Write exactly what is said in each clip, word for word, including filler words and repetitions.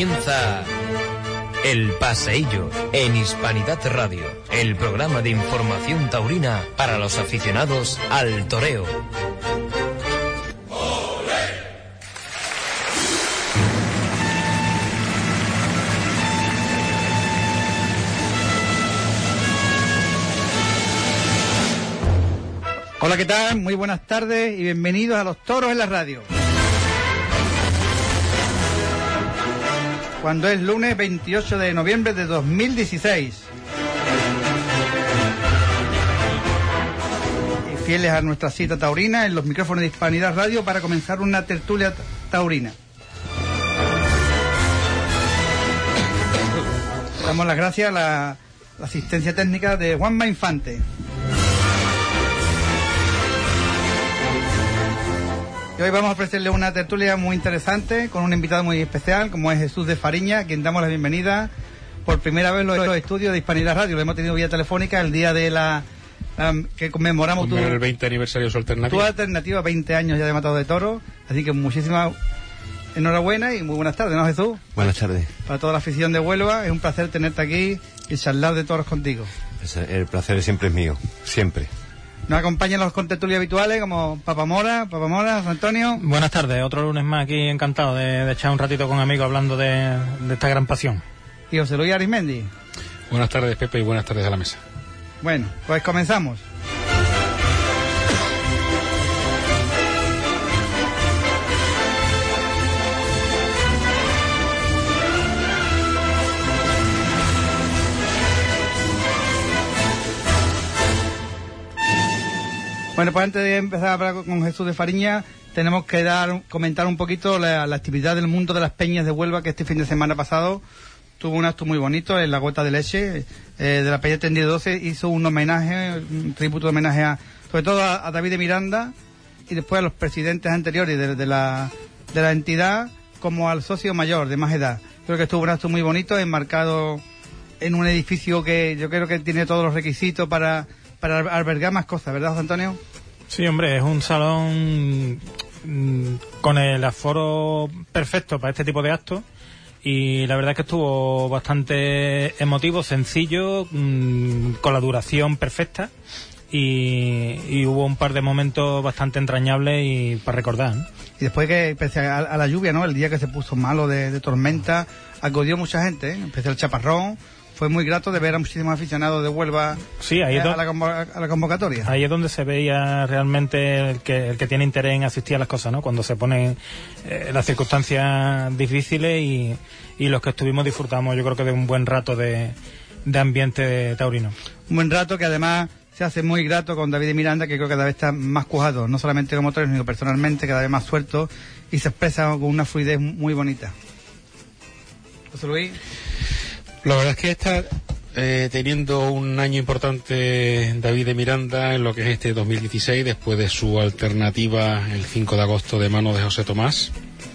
Comienza El Paseillo en Hispanidad Radio, el programa de información taurina para los aficionados al toreo. Hola, ¿qué tal? Muy buenas tardes y bienvenidos a Los Toros en la Radio. Cuando es lunes veintiocho de noviembre de dos mil dieciséis. Y fieles a nuestra cita taurina en los micrófonos de Hispanidad Radio para comenzar una tertulia taurina. Damos las gracias a la, la asistencia técnica de Juanma Infante. Y hoy vamos a ofrecerle una tertulia muy interesante con un invitado muy especial como es Jesús de Fariña, a quien damos la bienvenida por primera vez en los estudios de Hispanidad Radio. Lo hemos tenido vía telefónica el día de la, la que conmemoramos tu, el veinte aniversario de su alternativa. Tu alternativa, veinte años ya de Matado de Toro. Así que muchísimas enhorabuena y muy buenas tardes, ¿no, Jesús? Buenas tardes. Para toda la afición de Huelva, es un placer tenerte aquí y charlar de toros contigo. El placer siempre es mío, siempre. Nos acompañan los contertulios habituales como Papamora, Papamora, Antonio. Buenas tardes, otro lunes más aquí, encantado de, de echar un ratito con amigos hablando de, de esta gran pasión. Y José Luis Arismendi. Buenas tardes, Pepe, y buenas tardes a la mesa. Bueno, pues comenzamos. Bueno, pues antes de empezar a hablar con Jesús de Fariña, tenemos que dar comentar un poquito la, la actividad del mundo de las peñas de Huelva, que este fin de semana pasado tuvo un acto muy bonito en la Gota de Leche, eh, de la Peña Tendido doce, hizo un homenaje, un tributo de homenaje a, sobre todo a, a David de Miranda, y después a los presidentes anteriores de, de, la, de la entidad, como al socio mayor de más edad. Creo que estuvo un acto muy bonito, enmarcado en un edificio que yo creo que tiene todos los requisitos para... para albergar más cosas, ¿verdad, José Antonio? Sí, hombre, es un salón mmm, con el aforo perfecto para este tipo de actos y la verdad es que estuvo bastante emotivo, sencillo, mmm, con la duración perfecta y, y hubo un par de momentos bastante entrañables y para recordar, ¿no? Y después que, pese a, a la lluvia, ¿no? El día que se puso malo de, de tormenta, acudió mucha gente, ¿eh? Empezó el chaparrón. Fue muy grato de ver a muchísimos aficionados de Huelva sí, ahí a, la a la convocatoria. Ahí es donde se veía realmente el que, el que tiene interés en asistir a las cosas, ¿no? Cuando se ponen eh, las circunstancias difíciles y, y los que estuvimos disfrutamos, yo creo que de un buen rato de, de ambiente taurino. Un buen rato que además se hace muy grato con David de Miranda, que creo que cada vez está más cuajado, no solamente como torero, sino personalmente, cada vez más suelto y se expresa con una fluidez muy bonita. José Luis. La verdad es que está eh, teniendo un año importante David de Miranda en lo que es este dos mil dieciséis, después de su alternativa el cinco de agosto de mano de José Tomás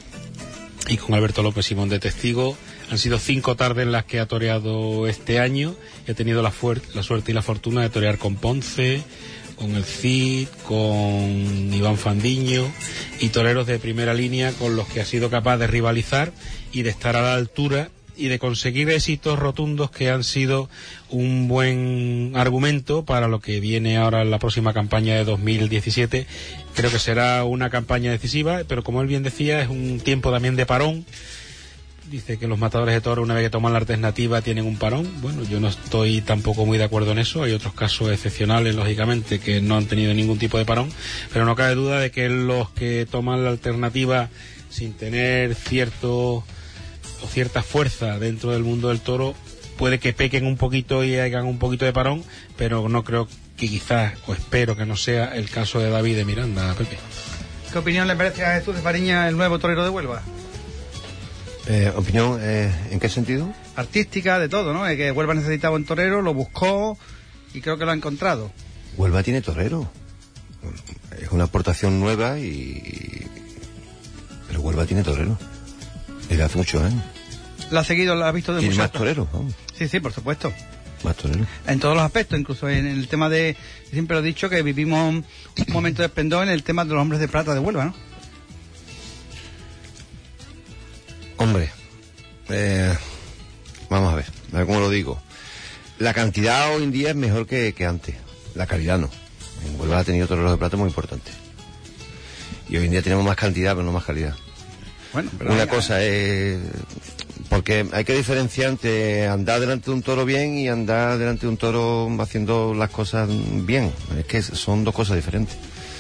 y con Alberto López Simón de testigo. Han sido cinco tardes en las que ha toreado este año y ha tenido la, la suerte y la fortuna de torear con Ponce, con el Cid, con Iván Fandiño y toreros de primera línea con los que ha sido capaz de rivalizar y de estar a la altura y de conseguir éxitos rotundos que han sido un buen argumento para lo que viene ahora en la próxima campaña de dos mil diecisiete. Creo que será una campaña decisiva, pero como él bien decía, es un tiempo también de parón. Dice que los matadores de toros, una vez que toman la alternativa, tienen un parón. Bueno, yo no estoy tampoco muy de acuerdo en eso. Hay otros casos excepcionales, lógicamente, que no han tenido ningún tipo de parón, pero no cabe duda de que los que toman la alternativa sin tener cierto o cierta fuerza dentro del mundo del toro, puede que pequen un poquito y hagan un poquito de parón, pero no creo que quizás, o espero que no sea el caso de David de Miranda, Pepe. ¿Qué opinión le merece a Jesús de Fariña el nuevo torero de Huelva? Eh, ¿Opinión eh, en qué sentido? Artística, de todo, ¿no? Es que Huelva necesitaba un torero, lo buscó y creo que lo ha encontrado. Huelva tiene torero. Es una aportación nueva y... pero Huelva tiene torero. Desde hace muchos años. ¿La ha seguido, la ha visto de Tiene muchos más toreros, vamos. Sí, sí, por supuesto. Más toreros. En todos los aspectos, incluso en el tema de... Siempre lo he dicho, que vivimos un momento de esplendor en el tema de los hombres de plata de Huelva, ¿no? Hombre, eh, vamos a ver, a ver cómo lo digo. La cantidad hoy en día es mejor que, que antes, la calidad no. En Huelva ha tenido toreros de plata muy importantes. Y hoy en día tenemos más cantidad, pero no más calidad. Bueno, pero Una ya, cosa es... Porque hay que diferenciar entre andar delante de un toro bien y andar delante de un toro haciendo las cosas bien. Es que son dos cosas diferentes.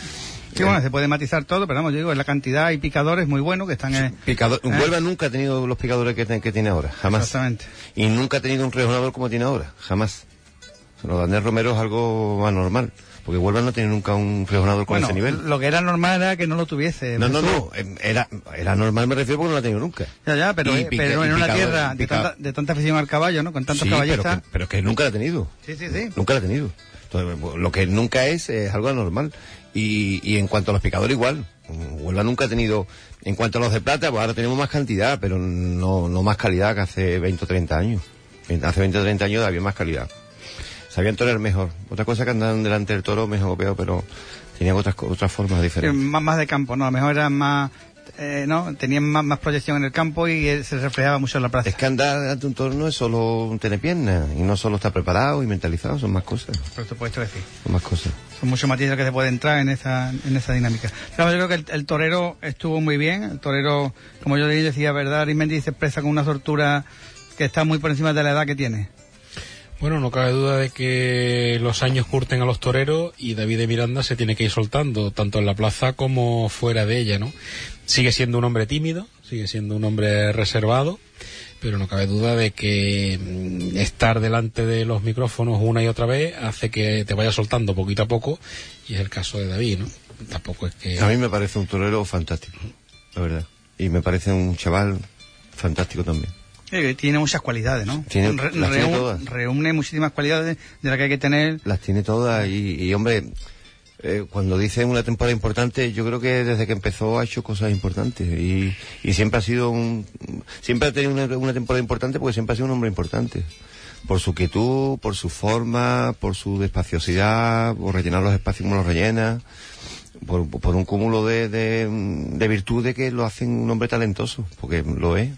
sí, bueno, se puede matizar todo, pero vamos, yo digo, en la cantidad hay picadores muy buenos que están en... Picador, ¿Eh? Huelva nunca ha tenido los picadores que, te- que tiene ahora, jamás. Exactamente. Y nunca ha tenido un rejonador como tiene ahora, jamás. Lo de Daniel Romero es algo anormal, porque Huelva no tiene nunca un rejonador con Bueno, ese nivel. lo que era normal era que no lo tuviese. No, no, Jesús. no, em, era, era normal, me refiero, porque no lo ha tenido nunca. Ya, ya, pero, Y eh, pica- pero y en una picador- tierra de pica- tanta, de tanta afición al caballo, ¿no? Con tantos Sí, pero caballistas. que, pero que nunca lo ha tenido. Sí, sí, sí. Nunca lo ha tenido. Entonces, pues, lo que nunca es, es algo anormal. Y, y en cuanto a los picadores, igual. Huelva nunca ha tenido... En cuanto a los de plata, pues ahora tenemos más cantidad, pero no, no más calidad que hace veinte o treinta años. Hace veinte o treinta años había más calidad. Sabían torear mejor. Otra cosa que andaban delante del toro mejor o peor, pero tenían otras, co- otras formas Sí, diferentes. más, más de campo, ¿no? A lo mejor eran más... Eh, ¿no? Tenían más, más proyección en el campo y eh, se reflejaba mucho en la plaza. Es que andar delante de un toro no es solo tener piernas, y no solo estar preparado y mentalizado, son más cosas. Por supuesto que sí. Son más cosas. Son muchos matices que se puede entrar en esa, en esa dinámica. Pero yo creo que el, el torero estuvo muy bien. El torero, como yo decía, ¿verdad? Arismendi se expresa con una soltura que está muy por encima de la edad que tiene. Bueno, no cabe duda de que los años curten a los toreros y David de Miranda se tiene que ir soltando, tanto en la plaza como fuera de ella, ¿no? Sigue siendo un hombre tímido, sigue siendo un hombre reservado, pero no cabe duda de que mm, estar delante de los micrófonos una y otra vez hace que te vaya soltando poquito a poco, y es el caso de David, ¿no? Tampoco es que... A mí me parece un torero fantástico, la verdad. Y me parece un chaval fantástico también. Eh, tiene muchas cualidades, ¿no? Tiene- Re- las tiene reúne- todas. reúne muchísimas cualidades de las que hay que tener. Las tiene todas y, y, hombre, eh, cuando dice una temporada importante, yo creo que desde que empezó ha hecho cosas importantes y, y siempre ha sido un... Siempre ha tenido una, una temporada importante porque siempre ha sido un hombre importante. Por su quietud, por su forma, por su despaciosidad, por rellenar los espacios como los rellena, por, por un cúmulo de, de, de virtudes que lo hacen un hombre talentoso, porque lo es.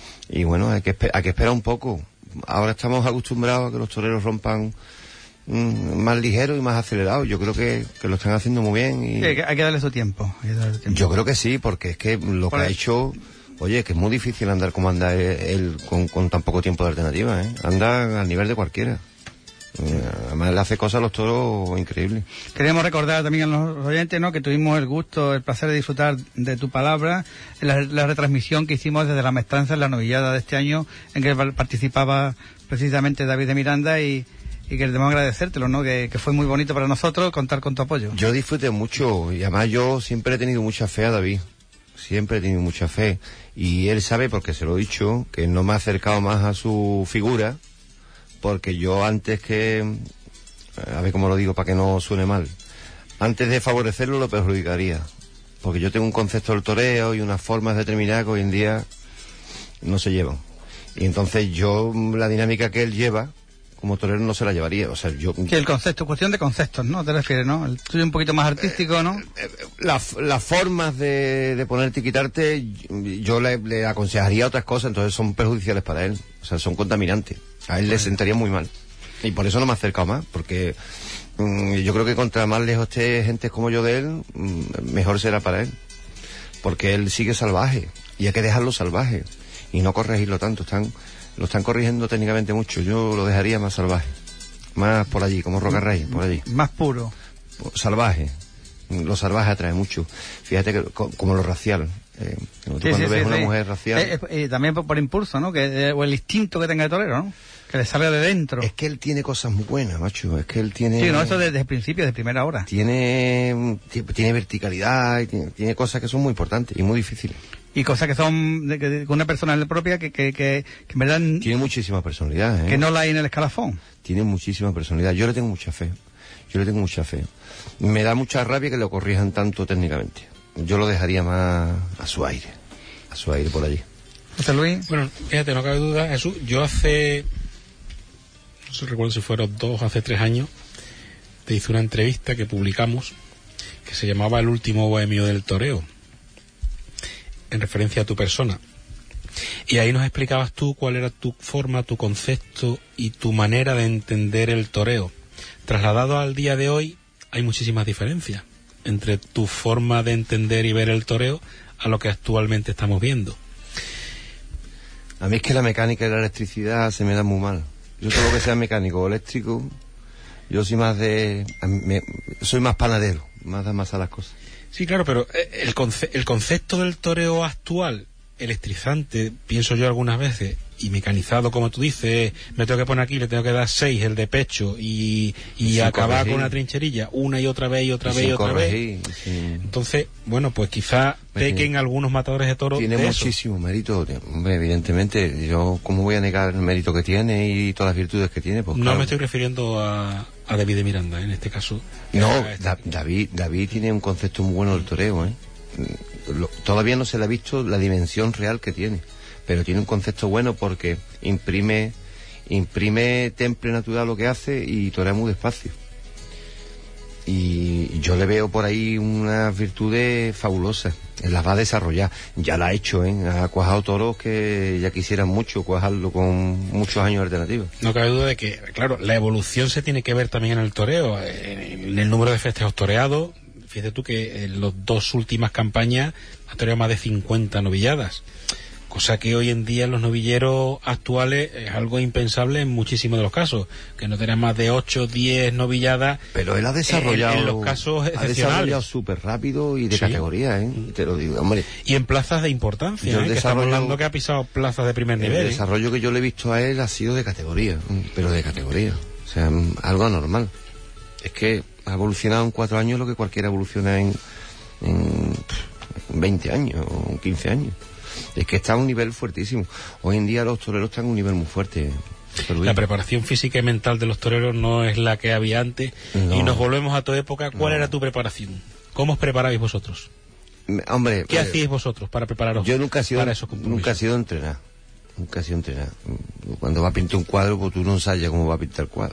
Y bueno, hay que, espe- hay que esperar un poco. Ahora estamos acostumbrados a que los toreros rompan mm, más ligeros y más acelerados. Yo creo que, que lo están haciendo muy bien. Y Sí, hay, que, hay que darle su tiempo. hay que darle su tiempo. yo creo que sí, porque es que lo que Por ha el- hecho... Oye, que es muy difícil andar como anda él, él con, con tan poco tiempo de alternativa, ¿eh? Anda al nivel de cualquiera. Eh, Además le hace cosas a los toros increíbles. Queremos recordar también a los oyentes, ¿no?, que tuvimos el gusto, el placer de disfrutar de tu palabra en la, la retransmisión que hicimos desde la maestranza en la novillada de este año, en que participaba precisamente David de Miranda, y, y que queremos agradecértelo, ¿no?, que, que fue muy bonito para nosotros contar con tu apoyo. Yo disfruté mucho y además yo siempre he tenido mucha fe a David. Siempre he tenido mucha fe. Y él sabe, porque se lo he dicho, que no me ha acercado más a su figura, porque yo antes que... A ver cómo lo digo para que no suene mal. Antes de favorecerlo lo perjudicaría. Porque yo tengo un concepto del toreo y unas formas determinadas que hoy en día no se llevan. Y entonces yo, la dinámica que él lleva, como torero no se la llevaría. O sea, yo... Que el concepto, cuestión de conceptos, ¿no?, te refieres, ¿no? El tuyo un poquito más artístico, ¿no? Las las formas de, de ponerte y quitarte, yo le, le aconsejaría otras cosas, entonces son perjudiciales para él, o sea, son contaminantes. A él le sentaría muy mal. Y por eso no me he acercado más, porque mm, yo creo que contra más lejos esté gente como yo de él, mm, mejor será para él. Porque él sigue salvaje, y hay que dejarlo salvaje, y no corregirlo tanto. Están, lo están corrigiendo técnicamente mucho, yo lo dejaría más salvaje. Más por allí, como Roca Rey, por allí. Más puro. Salvaje. Lo salvaje atrae mucho. Fíjate que co- como lo racial. Eh, tú Sí, cuando sí, ves sí, una sí. mujer racial, Eh, eh, y también por, por impulso, ¿no? Que, eh, o el instinto que tenga el torero, ¿no? Que le salga de dentro. es que él tiene cosas muy buenas, macho. Es que él tiene... Sí, no, eso desde el principio, desde primera hora. Tiene, ti- tiene verticalidad, y tiene, tiene cosas que son muy importantes y muy difíciles. Y cosas que son de, de- de una personalidad propia que, que, que, que en verdad n- Tiene muchísima personalidad, ¿eh? que no la hay en el escalafón. Tiene muchísima personalidad. Yo le tengo mucha fe. Yo le tengo mucha fe. Me da mucha rabia que lo corrijan tanto técnicamente. Yo lo dejaría más a su aire. A su aire por allí. José Luis. Bueno, fíjate, no cabe duda, Jesús, yo hace, no sé, recuerdo si fueron dos, hace tres años, te hice una entrevista que publicamos que se llamaba El último bohemio del toreo, en referencia a tu persona. Y ahí nos explicabas tú cuál era tu forma, tu concepto y tu manera de entender el toreo. Trasladado al día de hoy, hay muchísimas diferencias entre tu forma de entender y ver el toreo a lo que actualmente estamos viendo. A mí es que la mecánica y la electricidad se me dan muy mal. Yo todo lo que sea mecánico o eléctrico, yo soy más de... Me, soy más panadero, más de amasar las cosas. Sí, claro, pero el, conce el concepto del toreo actual, electrizante, pienso yo algunas veces, y mecanizado, como tú dices, me tengo que poner aquí, le tengo que dar seis, el de pecho, y, y acabar corregir con una trincherilla, una y otra vez, y otra y vez, y otra corregir, vez. Sin... Entonces, bueno, pues quizá pequen algunos matadores de toros. Tiene de muchísimo eso. mérito, hombre, evidentemente. Yo, ¿cómo voy a negar el mérito que tiene y todas las virtudes que tiene? Pues, no claro. me estoy refiriendo a, a David de Miranda, en este caso. No, da, David, David tiene un concepto muy bueno del toreo, ¿eh? Lo, todavía no se le ha visto la dimensión real que tiene, pero tiene un concepto bueno porque imprime imprime temple natural lo que hace y torea muy despacio. Y yo le veo por ahí unas virtudes fabulosas, las va a desarrollar, ya la ha hecho, ¿eh? Ha cuajado toros que ya quisieran mucho cuajarlo con muchos años alternativos. No cabe duda de que, claro, la evolución se tiene que ver también en el toreo, en el número de festejos toreados. Fíjate tú que en las dos últimas campañas ha toreado más de cincuenta novilladas, cosa que hoy en día en los novilleros actuales es algo impensable en muchísimos de los casos, que no tengan más de ocho, diez novilladas. Pero él ha desarrollado, en, en los casos ha desarrollado súper rápido y de sí. categoría, ¿eh? Te lo digo, hombre. Y en plazas de importancia, ¿eh? Que estamos hablando que ha pisado plazas de primer nivel. El desarrollo ¿eh? que yo le he visto a él ha sido de categoría, pero de categoría, o sea, algo anormal. Es que ha evolucionado en cuatro años lo que cualquiera evoluciona en, en veinte años o quince años. Es que está a un nivel fuertísimo. Hoy en día los toreros están a un nivel muy fuerte. La preparación física y mental de los toreros no es la que había antes. No. Y nos volvemos a tu época. ¿Cuál no. era tu preparación? ¿Cómo os preparabais vosotros? Hombre, ¿qué eh, hacíais vosotros para prepararos yo nunca he sido, para esos compromisos? Nunca he sido entrenar. Nunca he sido entrenar. Cuando va a pintar un cuadro, pues tú no ensayas cómo va a pintar el cuadro.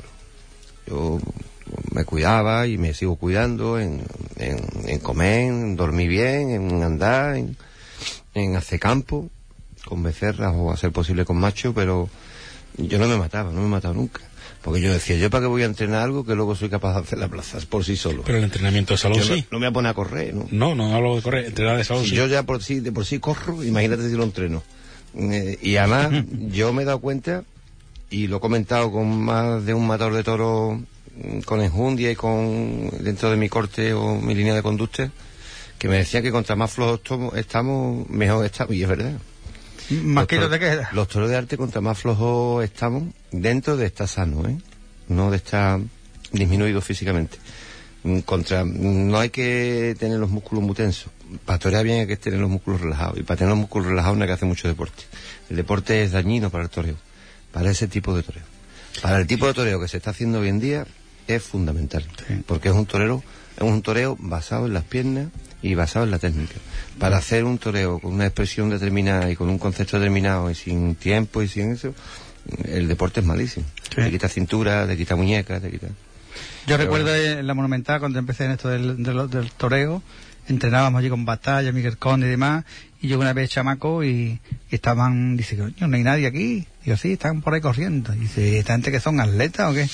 Yo me cuidaba y me sigo cuidando en, en, en comer, en dormir bien, en andar, en, en hacer campo, con becerras o a ser posible con machos, pero yo no me mataba, no me he matado nunca. Porque yo decía, ¿yo para qué voy a entrenar algo que luego soy capaz de hacer la plaza por sí solo? Pero el entrenamiento de salón yo sí. No, no me voy a poner a correr, ¿no? No, no hablo de correr, entrenar de salón si sí. Yo ya por sí, de por sí corro, imagínate si lo entreno. Eh, y además, yo me he dado cuenta, y lo he comentado con más de un matador de toros, con enjundia y con dentro de mi corte o mi línea de conducta, que me decía que contra más flojos estamos, mejor estamos, y es verdad. Más que te queda. Los toros de arte, contra más flojos estamos, dentro de estar sano, ¿eh? No de estar disminuido físicamente. Contra, no hay que tener los músculos muy tensos. Para torear bien hay que tener los músculos relajados. Y para tener los músculos relajados no hay que hacer mucho deporte. El deporte es dañino para el toreo, para ese tipo de toreo. Para el tipo de toreo que se está haciendo hoy en día es fundamental, sí. Porque es un torero, es un toreo basado en las piernas y basado en la técnica. Para hacer un toreo con una expresión determinada y con un concepto determinado y sin tiempo y sin eso, el deporte es malísimo. Sí. Te quita cintura, te quita muñecas, te quita... Yo Pero recuerdo bueno. en la Monumental, cuando empecé en esto del, del, del toreo, entrenábamos allí con Batalla, Miguel Conde y demás, y yo una vez chamaco y, y estaban, dice, coño, no hay nadie aquí. Digo, sí, están por ahí corriendo. Y dice, ¿esta gente que son atletas o qué?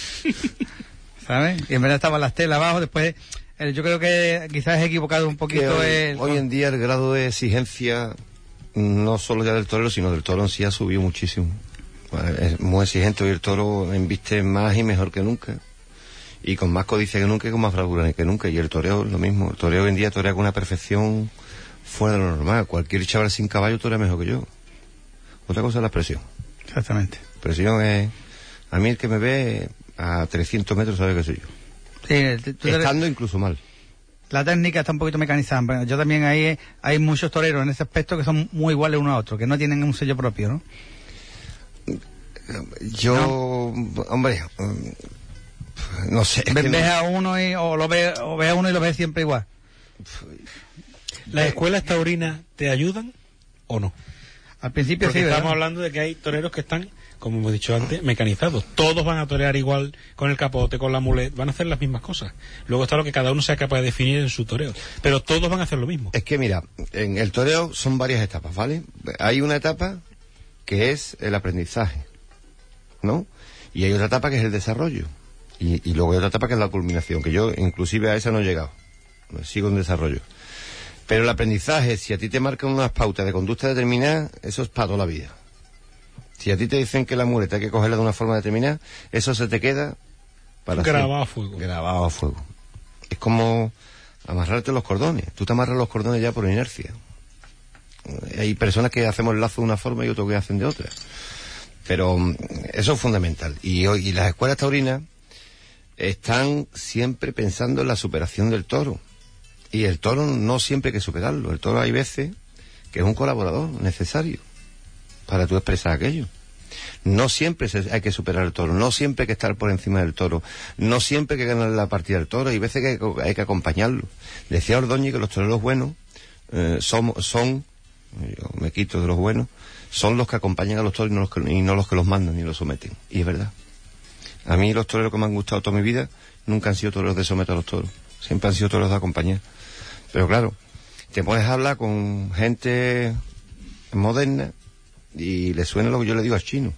¿Sabes? Y en verdad estaban las telas abajo, después... Yo creo que quizás he equivocado un poquito el... Hoy en día el grado de exigencia, no solo ya del torero, sino del toro en sí, ha subido muchísimo. Es muy exigente, hoy el toro embiste más y mejor que nunca. Y con más codicia que nunca y con más bravura que nunca. Y el toreo lo mismo. El toreo hoy en día torea con una perfección fuera de lo normal. Cualquier chaval sin caballo torea mejor que yo. Otra cosa es la presión. Exactamente. Presión es... A mí el que me ve a trescientos metros sabe que soy yo. Sí, tú estando eres... incluso mal. La técnica está un poquito mecanizada. Yo también hay, hay muchos toreros en ese aspecto que son muy iguales uno a otro, que no tienen un sello propio, ¿no? Yo, ¿no? Hombre, no sé. Ves, no... ves a uno y, o lo ves, o ves a uno y lo ves siempre igual. ¿Las escuelas taurinas te ayudan o no? Al principio Porque sí, ¿verdad? Estamos hablando de que hay toreros que están, como hemos dicho antes, mecanizados. Todos van a torear igual, con el capote, con la mulet, van a hacer las mismas cosas. Luego está lo que cada uno sea capaz de definir en su toreo. Pero todos van a hacer lo mismo. Es que mira, en el toreo son varias etapas, ¿vale? Hay una etapa que es el aprendizaje, ¿no? Y hay otra etapa que es el desarrollo. Y, y luego hay otra etapa que es la culminación, que yo inclusive a esa no he llegado. Sigo en desarrollo. Pero el aprendizaje, si a ti te marcan unas pautas de conducta determinadas, eso es para toda la vida. Si a ti te dicen que la muleta hay que cogerla de una forma determinada, eso se te queda para grabado a fuego. Grabado a fuego. Es como amarrarte los cordones. Tú te amarras los cordones ya por inercia. Hay personas que hacemos el lazo de una forma y otros que hacen de otra. Pero eso es fundamental. Y hoy y las escuelas taurinas están siempre pensando en la superación del toro. Y el toro no siempre hay que superarlo. El toro hay veces que es un colaborador necesario para tú expresar aquello. No siempre se, hay que superar el toro, no siempre hay que estar por encima del toro, no siempre hay que ganar la partida del toro, hay veces que hay que, hay que acompañarlo. Decía Ordóñez que los toreros buenos eh, son, son, yo me quito de los buenos, son los que acompañan a los toros y no los que, y no los que los mandan ni los someten. Y es verdad. A mí los toreros que me han gustado toda mi vida nunca han sido toreros de someter a los toros, siempre han sido toreros de acompañar. Pero claro, te puedes hablar con gente moderna y le suena lo que yo le digo al chino.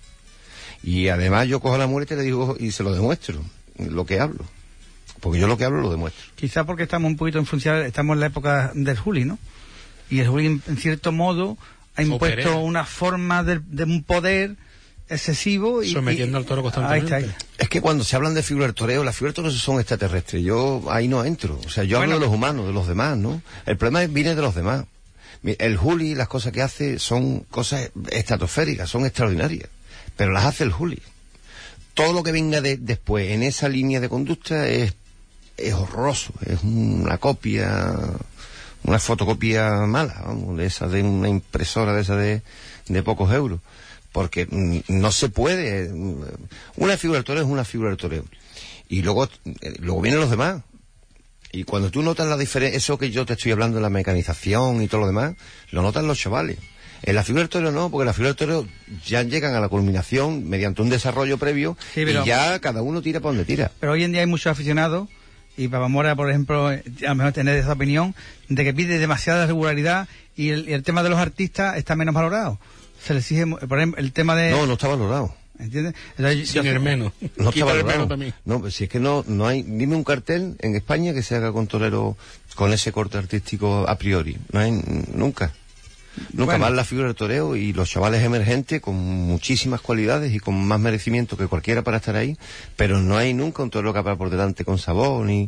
Y además yo cojo la muleta y le digo y se lo demuestro, lo que hablo. Porque yo lo que hablo lo demuestro. Quizá porque estamos un poquito influenciados, estamos en la época del Juli, ¿no? Y el Juli, en cierto modo, ha impuesto Operera. una forma de, de un poder excesivo y sometiendo y, al toro constantemente. Ahí está, ahí. Es que cuando se hablan de figura del toreo, las figuras del toreo son extraterrestres. Yo ahí no entro. O sea, yo Bueno, hablo de los humanos, de los demás, ¿no? El problema viene de los demás. El Juli, las cosas que hace son cosas estratosféricas, son extraordinarias. Pero las hace el Juli. Todo lo que venga de, después en esa línea de conducta es, es horroroso. Es una copia, una fotocopia mala, vamos, de esa de una impresora de esa de, de pocos euros. Porque mm, no se puede. Una figura del toreo es una figura del toreo. Y luego, eh, luego vienen los demás. Y cuando tú notas la diferencia, eso que yo te estoy hablando de la mecanización y todo lo demás, lo notan los chavales. En la figura del toreo no, porque la figura del toreo ya llegan a la culminación mediante un desarrollo previo, sí, pero, y ya cada uno tira por donde tira. Pero hoy en día hay muchos aficionados, y Papamora, por ejemplo, a lo mejor tener esa opinión, de que pide demasiada regularidad y el, y el tema de los artistas está menos valorado. Se le exige, por ejemplo, el tema de... No, no está valorado. ¿Entiendes? Entonces, Sin yo, el menos. No está valorado. El menos también. No, pues si es que no, no hay... Dime un cartel en España que se haga con torero con ese corte artístico a priori. No hay nunca. Nunca Bueno. más la figura del toreo y los chavales emergentes con muchísimas cualidades y con más merecimiento que cualquiera para estar ahí, pero no hay nunca un torero capaz por delante con sabor ni...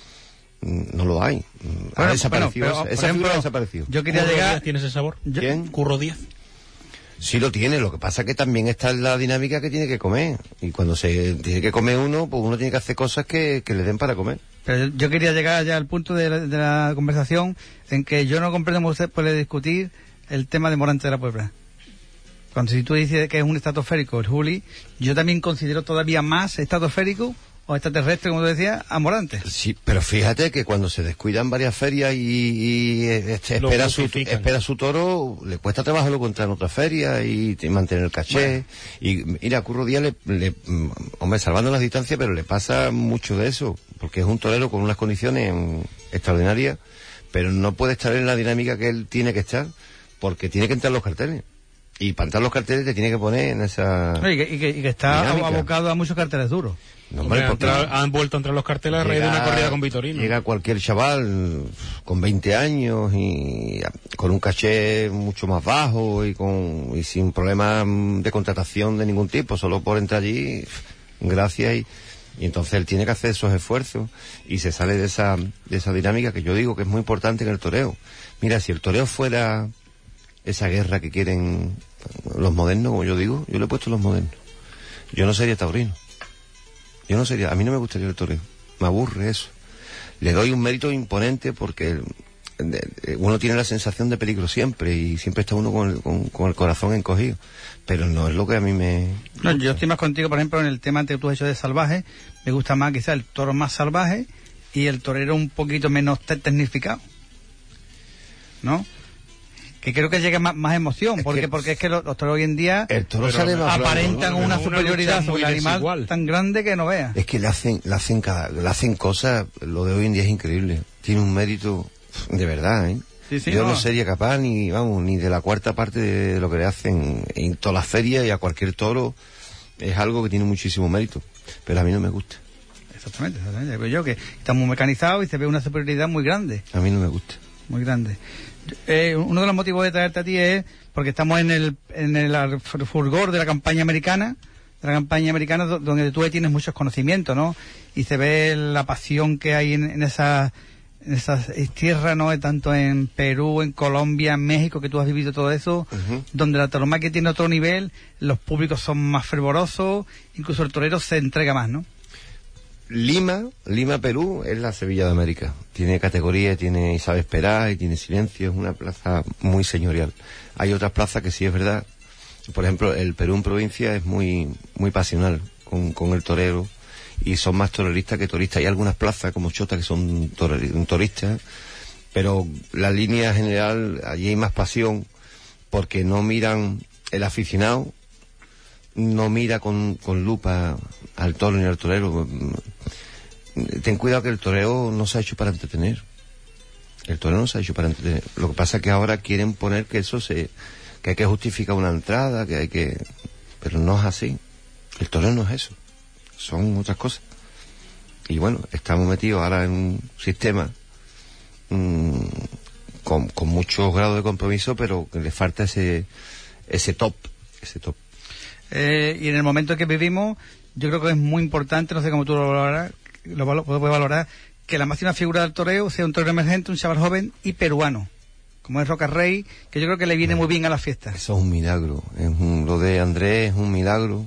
No lo hay. Ha Bueno, desaparecido. bueno, pero, esa por ejemplo, figura ha desaparecido. Yo quería ¿Curro llegar... Díaz tiene ese sabor? Yo- ¿Quién? Curro Díaz. Sí lo tiene, lo que pasa es que también está en la dinámica que tiene que comer. Y cuando se tiene que comer uno, pues uno tiene que hacer cosas que, que le den para comer. Pero yo quería llegar ya al punto de la, de la conversación en que yo no comprendo cómo usted puede discutir el tema de Morante de la Puebla. Cuando si tú dices que es un estratosférico el Juli, yo también considero todavía más estratosférico o extraterrestre, como tú decías, a Morante. Sí, pero fíjate que cuando se descuidan varias ferias y, y este, Lo espera, su, justifican. espera su toro, le cuesta trabajo lo encontrar en otra feria y, y mantener el caché. Y mira, a Curro Díaz, le, le, mm, hombre, salvando las distancias, pero le pasa mucho de eso, porque es un torero con unas condiciones mm, extraordinarias, pero no puede estar en la dinámica que él tiene que estar, porque tiene que entrar en los carteles. Y para entrar en los carteles te tiene que poner en esa... No, y, que, y, que, y que está dinámica. abocado a muchos carteles duros. No, Hombre, hombre, porque han, tra- han vuelto a entrar los carteles a raíz de una llega- corrida con Vitorino. Llega cualquier chaval con veinte años y con un caché mucho más bajo y con y sin problemas de contratación de ningún tipo, solo por entrar allí, gracias, y, y entonces él tiene que hacer esos esfuerzos y se sale de esa, de esa dinámica que yo digo que es muy importante en el toreo. Mira, si el toreo fuera esa guerra que quieren los modernos, como yo digo, yo le he puesto los modernos. Yo no sería taurino. Yo no sería, a mí no me gustaría el toreo. Me aburre eso. Le doy un mérito imponente porque uno tiene la sensación de peligro siempre y siempre está uno con el, con, con el corazón encogido. Pero no es lo que a mí me... No, yo estoy más contigo, por ejemplo, en el tema que tú has hecho de salvaje. Me gusta más quizá el toro más salvaje y el torero un poquito menos te- tecnificado. ¿No? Que creo que llega más, más emoción, Es porque que- porque es que los, los toros hoy en día El toro Pero sale más aparentan no, una no, una superioridad lucha sobre muy el animal desigual. tan grande que no veas. Es que le hacen, le hacen cada, le hacen cosas, lo de hoy en día es increíble. Tiene un mérito de verdad, ¿eh? Sí, sí, yo no. no sería capaz ni, vamos, ni de la cuarta parte de lo que le hacen en todas las ferias y a cualquier toro. Es algo que tiene muchísimo mérito, pero a mí no me gusta. Exactamente, exactamente. Pero yo que está muy mecanizado y se ve una superioridad muy grande. A mí no me gusta. Muy grande. Eh, uno de los motivos de traerte a ti es porque estamos en el, en el fulgor de la campaña americana, de la campaña americana donde tú tienes muchos conocimientos, ¿no? Y se ve la pasión que hay en, en esas en esas tierras, ¿no? Tanto en Perú, en Colombia, en México, que tú has vivido todo eso, uh-huh. donde la tauromaquia tiene otro nivel, los públicos son más fervorosos, incluso el torero se entrega más, ¿no? Lima, Lima, Perú, es la Sevilla de América. Tiene categoría, tiene y sabe esperar y tiene silencio, es una plaza muy señorial. Hay otras plazas que sí es verdad. Por ejemplo, el Perú en provincia es muy muy pasional con, con el torero y son más toreristas que turistas. Hay algunas plazas como Chota que son turistas, pero la línea general, allí hay más pasión porque no miran, el aficionado no mira con, con lupa al toro ni al torero. Ten cuidado que el torero no se ha hecho para entretener. El torero no se ha hecho para entretener. Lo que pasa es que ahora quieren poner que eso se, que hay que justificar una entrada, que hay que, pero no es así. El torero no es eso. Son otras cosas. Y bueno, estamos metidos ahora en un sistema mmm, con, con muchos grados de compromiso, pero que le falta ese, ese top, ese top. Eh, y en el momento en que vivimos, yo creo que es muy importante, no sé cómo tú lo valorarás, lo puedes valorar, que la máxima figura del toreo sea un torero emergente, un chaval joven y peruano, como es Roca Rey, que yo creo que le viene muy bien a las fiestas. Eso es un milagro. Es un, lo de Andrés es un milagro.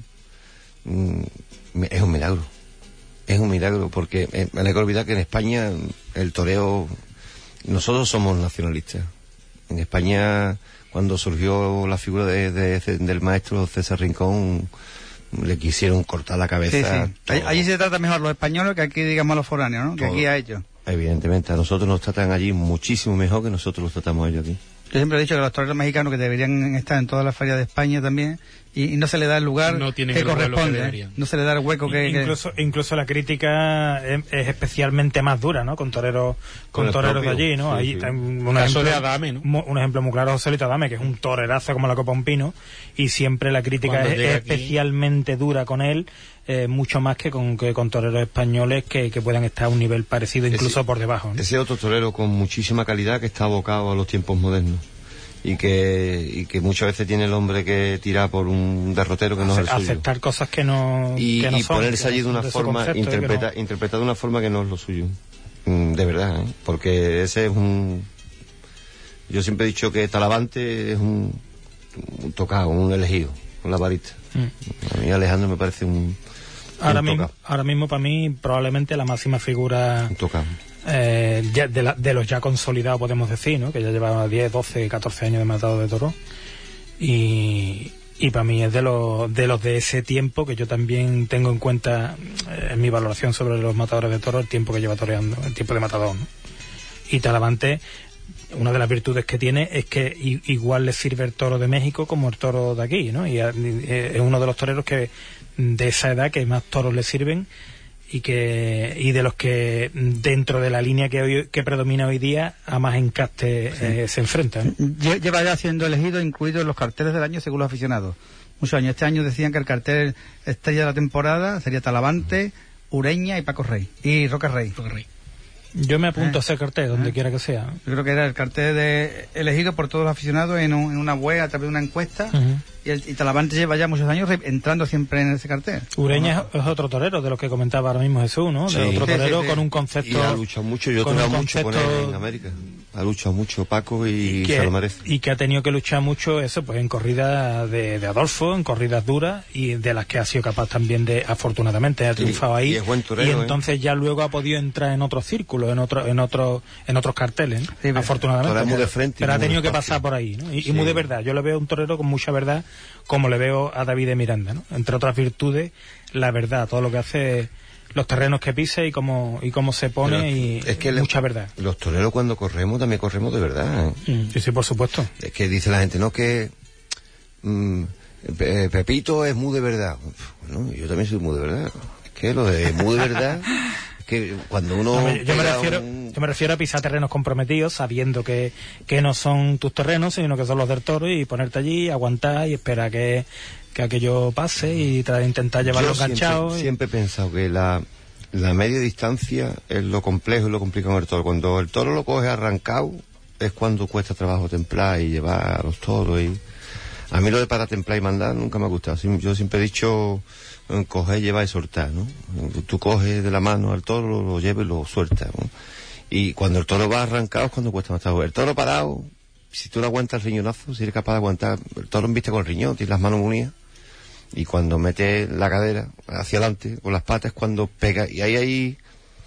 Es un milagro. Es un milagro, porque eh, me hay que olvidar que en España el toreo, nosotros somos nacionalistas. En España, cuando surgió la figura de, de, de, del maestro César Rincón, le quisieron cortar la cabeza. Sí, sí. Allí se trata mejor los españoles que aquí, digamos, a los foráneos, ¿no? Que aquí a ellos. Evidentemente, a nosotros nos tratan allí muchísimo mejor que nosotros los tratamos a ellos aquí. Yo siempre he dicho que los toreros mexicanos que deberían estar en todas las ferias de España también, y, y no se le da el lugar no que corresponde, que no se le da el hueco que... Incluso, que... incluso la crítica es, es especialmente más dura, ¿no? Con toreros con, con toreros de allí, ¿no? Sí, Ahí sí. Un, ejemplo, de Adame, ¿no? un ejemplo muy claro, Joselito Adame, que es un torerazo como la Copa Un Pino, y siempre la crítica Cuando es especialmente aquí... dura con él, eh, mucho más que con, que con toreros españoles que, que puedan estar a un nivel parecido, incluso ese, por debajo, ¿no? Ese otro torero con muchísima calidad que está abocado a los tiempos modernos. Y que, y que muchas veces tiene el hombre que tirar por un derrotero que no es el suyo. Aceptar cosas que no, y, que no y son, ponerse allí de una de forma, interpreta, no... interpretar de una forma que no es lo suyo. De verdad, ¿eh? Porque ese es un... Yo siempre he dicho que Talavante es un, un tocado, un elegido, con la varita. Mm. A mí Alejandro me parece un... Ahora un mismo, ahora mismo para mí probablemente la máxima figura... Un tocado. Eh, ya de, la, de los ya consolidados, podemos decir, ¿no? Que ya lleva diez, doce, catorce años de matado de toro, y, y para mí es de los de los de ese tiempo que yo también tengo en cuenta eh, en mi valoración sobre los matadores de toro, el tiempo que lleva toreando, el tiempo de matador, ¿no? Y Talavante, una de las virtudes que tiene es que i, igual le sirve el toro de México como el toro de aquí, ¿no? Y, y es uno de los toreros que de esa edad que más toros le sirven, y que y de los que dentro de la línea que hoy que predomina hoy día a más encaste sí. eh, se enfrentan. Lleva ya siendo elegido, incluido en los carteles del año según los aficionados. Muchos años. Este año decían que el cartel estrella de la temporada sería Talavante, Ureña y Paco Rey. Y Roca Rey. Roca Rey. Yo me apunto eh, a ese cartel, donde eh. quiera que sea. Yo creo que era el cartel de, elegido por todos los aficionados en, un, en una web a través de una encuesta. Uh-huh. Y, el, y Talavante lleva ya muchos años entrando siempre en ese cartel. Ureña es, es otro torero, de los que comentaba ahora mismo Jesús, ¿no? Sí. De otro torero sí, sí, con sí. un concepto... Y ha luchado mucho, yo he tocado mucho con él en América. Ha luchado mucho Paco y, y que, se lo merece. Y que ha tenido que luchar mucho eso, pues en corridas de, de Adolfo, en corridas duras, y de las que ha sido capaz también de, afortunadamente, ha triunfado ahí. Y, es buen torero, y entonces ¿eh? ya luego ha podido entrar en otros círculos, en otro, en otro, en otros carteles, ¿no? Sí, afortunadamente. Muy de frente, pero ha tenido que pasar por ahí, ¿no? Y, sí. y muy de verdad. Yo le veo un torero con mucha verdad, como le veo a David de Miranda, ¿no? Entre otras virtudes, la verdad, todo lo que hace, los terrenos que pisa y cómo y cómo se pone, pero y es que mucha le, verdad. Los toreros cuando corremos también corremos de verdad, ¿eh? Mm, sí, sí, por supuesto. Es que dice la gente, no, que mmm, Pe Pepito es muy de verdad. Bueno, yo también soy muy de verdad. Es que lo de muy de verdad que cuando uno... No, yo, me refiero, un... yo me refiero a pisar terrenos comprometidos sabiendo que, que no son tus terrenos, sino que son los del toro, y ponerte allí, aguantar y esperar que, que aquello pase y tratar de intentar llevarlo enganchado. Siempre, y... siempre he pensado que la, la media distancia es lo complejo y lo complicado en el toro. Cuando el toro lo coge arrancado es cuando cuesta trabajo templar y llevar a los toros. Y a mí lo de para templar y mandar nunca me ha gustado. Yo siempre he dicho... coger, llevar y soltar, ¿no? Tú coges de la mano al toro, lo, lo llevas y lo sueltas, ¿no? Y cuando el toro va arrancado es cuando cuesta más trabajo. El toro parado, si tú le aguantas el riñonazo, si eres capaz de aguantar, el toro embiste con el riñón, tienes las manos unidas, y cuando metes la cadera hacia adelante con las patas, cuando pega, y ahí hay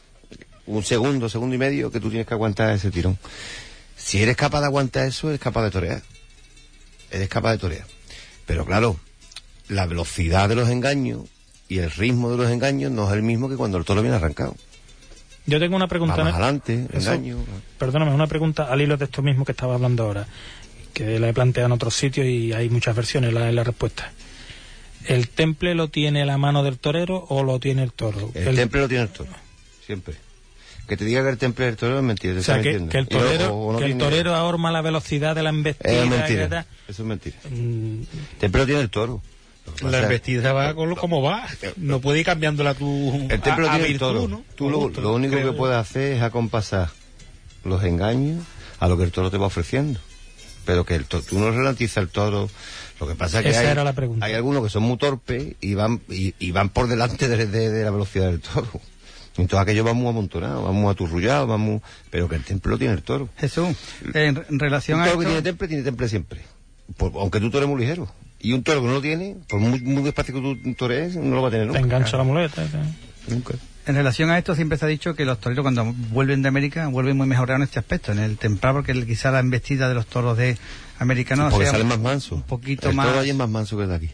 un segundo, segundo y medio que tú tienes que aguantar ese tirón. Si eres capaz de aguantar eso, eres capaz de torear. Eres capaz de torear. Pero claro, la velocidad de los engaños y el ritmo de los engaños no es el mismo que cuando el toro viene arrancado. Yo tengo una pregunta. Va más adelante, eso, engaño. Perdóname, una pregunta al hilo de esto mismo que estaba hablando ahora, que la he planteado en otros sitios y hay muchas versiones en la, la respuesta. ¿El temple lo tiene la mano del torero o lo tiene el toro? El, el temple lo tiene el toro, siempre. Que te diga que el temple del torero es mentira. O sea, que, que el torero, o, o no que el torero ahorma la velocidad de la embestida. Es mentira, eso es mentira. Mm. El temple lo tiene el toro. La embestida va con lo, como va, no puede ir cambiándola tú. El templo a, tiene a el toro, ¿no? Tú lo, lo único que puedes hacer es acompasar los engaños a lo que el toro te va ofreciendo, pero que el toro, tú no relantizas el toro. Lo que pasa es que Esa hay, era la pregunta. Hay algunos que son muy torpes y van y, y van por delante de, de, de la velocidad del toro. Entonces aquello va muy amontonado, va muy aturrullado, va muy... pero que el temple lo tiene el toro. Jesús, en, en relación un a toro esto... que tiene temple, tiene temple siempre. Por, aunque tú tores muy ligero. Y un toro que no lo tiene, por muy, muy despacio que tú torees, no lo va a tener nunca. Te engancha la muleta. ¿sí? Nunca. En relación a esto siempre se ha dicho que los toreros cuando vuelven de América vuelven muy mejorados en este aspecto, en el templar, porque quizá la embestida de los toros de americanos... Porque sea salen más mansos. Un poquito el más... El toro allí es más manso que el de aquí.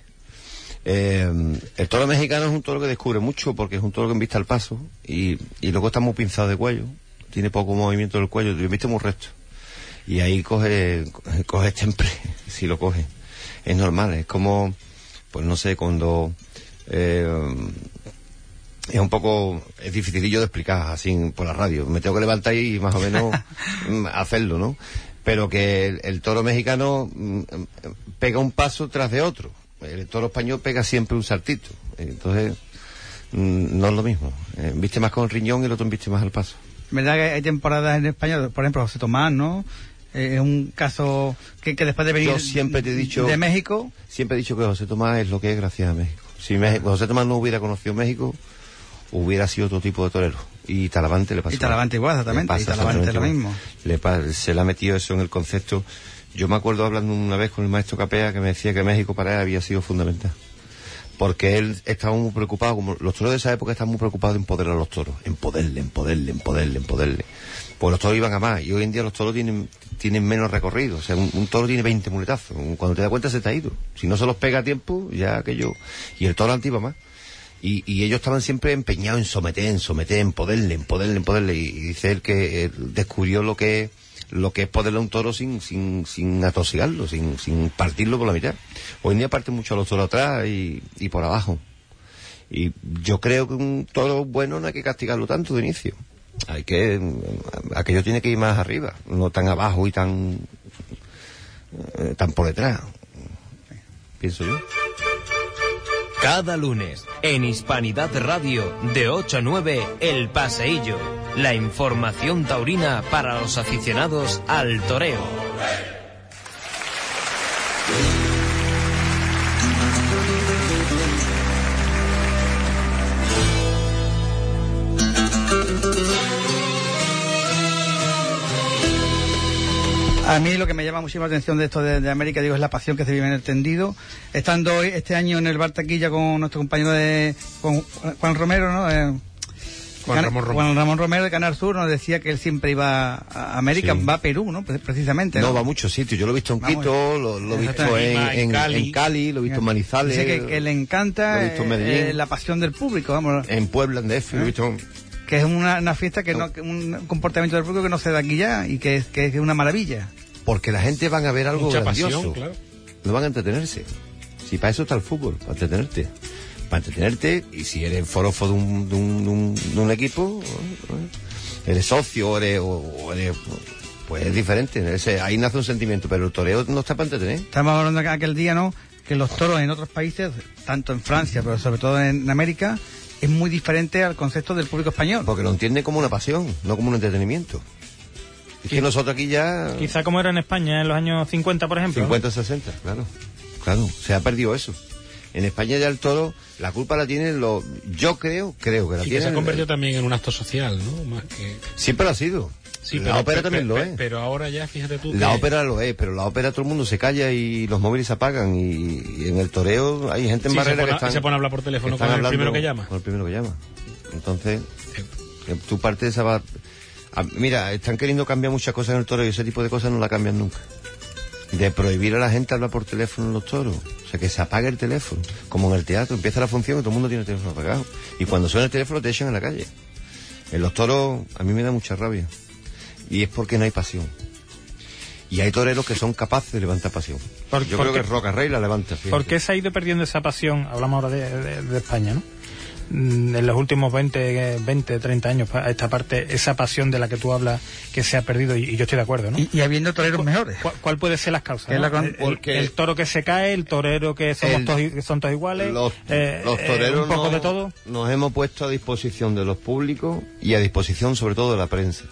Eh, el toro mexicano es un toro que descubre mucho porque es un toro que embiste al paso y, y luego está muy pinzado de cuello, tiene poco movimiento del cuello, lo embiste muy recto. Y ahí coge, coge temple, si lo coge. Es normal, es como, pues no sé, cuando eh, es un poco, es dificilillo de explicar así por la radio, me tengo que levantar y más o menos hacerlo, ¿no? Pero que el, el toro mexicano mm, pega un paso tras de otro, el toro español pega siempre un saltito, entonces mm, no es lo mismo, eh, viste más con el riñón y el otro viste más al paso. ¿Verdad que hay temporadas en España, por ejemplo, José Tomás, ¿no? Es eh, un caso que, que después de venir Yo siempre te he dicho, de México... Siempre he dicho que José Tomás es lo que es gracias a México. Si México, José Tomás no hubiera conocido México, hubiera sido otro tipo de torero. Y Talavante le pasó. Y Talavante igual, exactamente. Y Talavante lo mismo. Le, se le ha metido eso en el concepto. Yo me acuerdo hablando una vez con el maestro Capea que me decía que México para él había sido fundamental. Porque él estaba muy preocupado, como los toros de esa época estaban muy preocupados de empoderar a los toros. Empoderle, empoderle, empoderle, empoderle. Pues los toros iban a más, y hoy en día los toros tienen, tienen menos recorrido. O sea, un, un toro tiene veinte muletazos. Cuando te das cuenta se te ha ido. Si no se los pega a tiempo, ya aquello... Y el toro antiguo más. Y, y ellos estaban siempre empeñados en someter, en someter, en poderle, en poderle, en poderle. Y, y dice él que él descubrió lo que, lo que es poderle a un toro sin, sin, sin atosigarlo, sin, sin partirlo por la mitad. Hoy en día parte mucho a los toros atrás y, y por abajo. Y yo creo que un toro bueno no hay que castigarlo tanto de inicio. Hay que, aquello tiene que ir más arriba, no tan abajo y tan, eh, tan por detrás. Pienso yo. Cada lunes, en Hispanidad Radio, de ocho a nueve, El Paseillo. La información taurina para los aficionados al toreo. A mí lo que me llama muchísima atención de esto de, de América, digo, es la pasión que se vive en el tendido. Estando hoy, este año en el Bar Taquilla con nuestro compañero de con Juan Romero, ¿no? Eh, Juan, Can, Ramón Romero. Juan Ramón Romero de Canal Sur nos decía que él siempre iba a América, sí. Va a Perú, ¿no? Precisamente. No, ¿no? va a muchos sitios. Yo lo he visto en Vamos, Quito, lo, lo he visto en, en, Cali. en Cali, lo he visto en Manizales. Dice que, que le encanta eh, la pasión del público, vamos. En Puebla, en D F, ¿Eh? Lo he visto... Que es una, una fiesta que no, un comportamiento del público que no se da aquí ya y que es, que es una maravilla. Porque la gente van a ver algo Mucha grandioso. pasión, claro. No van a entretenerse. Si para eso está el fútbol, para entretenerte. para entretenerte, y si eres forofo de un, de un, de un, de un equipo, eres socio, o eres, o eres, pues es diferente, ese, ahí nace un sentimiento, pero el toreo no está para entretener. Estamos hablando de aquel día, ¿no?, que los toros en otros países, tanto en Francia, pero sobre todo en América, es muy diferente al concepto del público español. Porque lo entiende como una pasión, no como un entretenimiento. Es que nosotros aquí ya... Quizá como era en España en los años cincuenta, por ejemplo. cincuenta, sesenta, claro. Claro, se ha perdido eso. En España ya el toro, la culpa la tienen los... Yo creo, creo que la y tienen... que se ha convertido también en un acto social, ¿no? Más que... Siempre lo ha sido. Sí, la pero, ópera pero, también pero, lo es. Pero ahora ya, fíjate tú La que... ópera lo es, pero la ópera todo el mundo se calla y los móviles se apagan. Y, y en el toreo hay gente en sí, Barrera se pone, que están... se pone a hablar por teléfono con el primero que llama. Con el primero que llama. Entonces, eh, tu parte de esa... Va... Ah, mira, están queriendo cambiar muchas cosas en el toreo y ese tipo de cosas no la cambian nunca. De prohibir a la gente hablar por teléfono en los toros. O sea, que se apague el teléfono. Como en el teatro, empieza la función y todo el mundo tiene el teléfono apagado. Y cuando suena el teléfono te echan en la calle. En los toros a mí me da mucha rabia. Y es porque no hay pasión. Y hay toreros que son capaces de levantar pasión. Por, Yo por creo qué, que Roca Rey la levanta. Fíjate. ¿Por qué se ha ido perdiendo esa pasión? Hablamos ahora de, de, de España, ¿no? En los últimos veinte, treinta años a esta parte, esa pasión de la que tú hablas que se ha perdido, y, y yo estoy de acuerdo, ¿no? Y, y habiendo toreros mejores. ¿Cuál, cuál puede ser las causas? ¿No? La con... el, Porque el toro que se cae, el torero que somos el, todos, que son todos iguales, los, eh, los toreros eh, un poco no, de todo. Nos hemos puesto a disposición de los públicos y a disposición sobre todo de la prensa.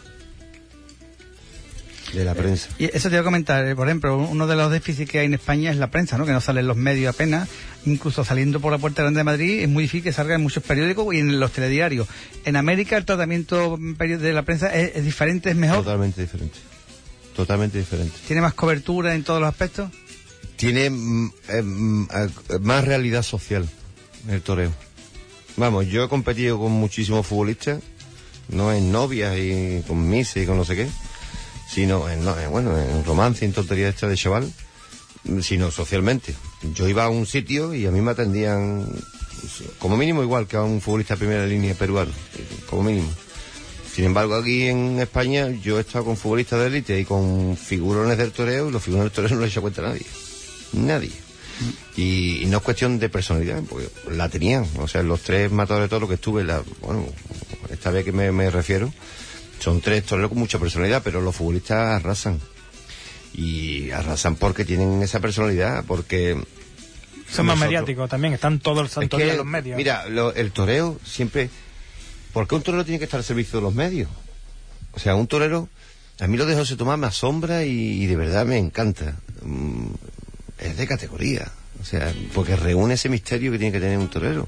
De la prensa. Y eso te iba a comentar, eh, por ejemplo, uno de los déficits que hay en España es la prensa, ¿no? Que no salen los medios apenas, incluso saliendo por la Puerta Grande de Madrid es muy difícil que salga en muchos periódicos y en los telediarios. En América el tratamiento de la prensa es, es diferente, es mejor. Totalmente diferente. Totalmente diferente. ¿Tiene más cobertura en todos los aspectos? Tiene mm, eh, mm, eh, más realidad social el toreo. Vamos, yo he competido con muchísimos futbolistas, no en novias y con mises y con no sé qué, sino en, no, en, bueno, en romance, en tontería esta de chaval, sino socialmente. Yo iba a un sitio y a mí me atendían como mínimo igual que a un futbolista de primera línea peruano, como mínimo. Sin embargo, aquí en España yo he estado con futbolistas de élite y con figurones del toreo, y los figurones del toreo no les echa cuenta a nadie. Nadie. Y, y no es cuestión de personalidad, porque la tenían. O sea, los tres matadores de toros que estuve, la, bueno, esta vez que me, me refiero, son tres toreros con mucha personalidad, pero los futbolistas arrasan. Y arrasan porque tienen esa personalidad, porque... Son más nosotros... mediáticos también, están todos el santo día en los medios. Mira, lo, el toreo siempre... ¿Por qué un torero tiene que estar al servicio de los medios? O sea, un torero... A mí lo de José Tomás me asombra y, y de verdad me encanta. Mm, es de categoría. O sea, porque reúne ese misterio que tiene que tener un torero.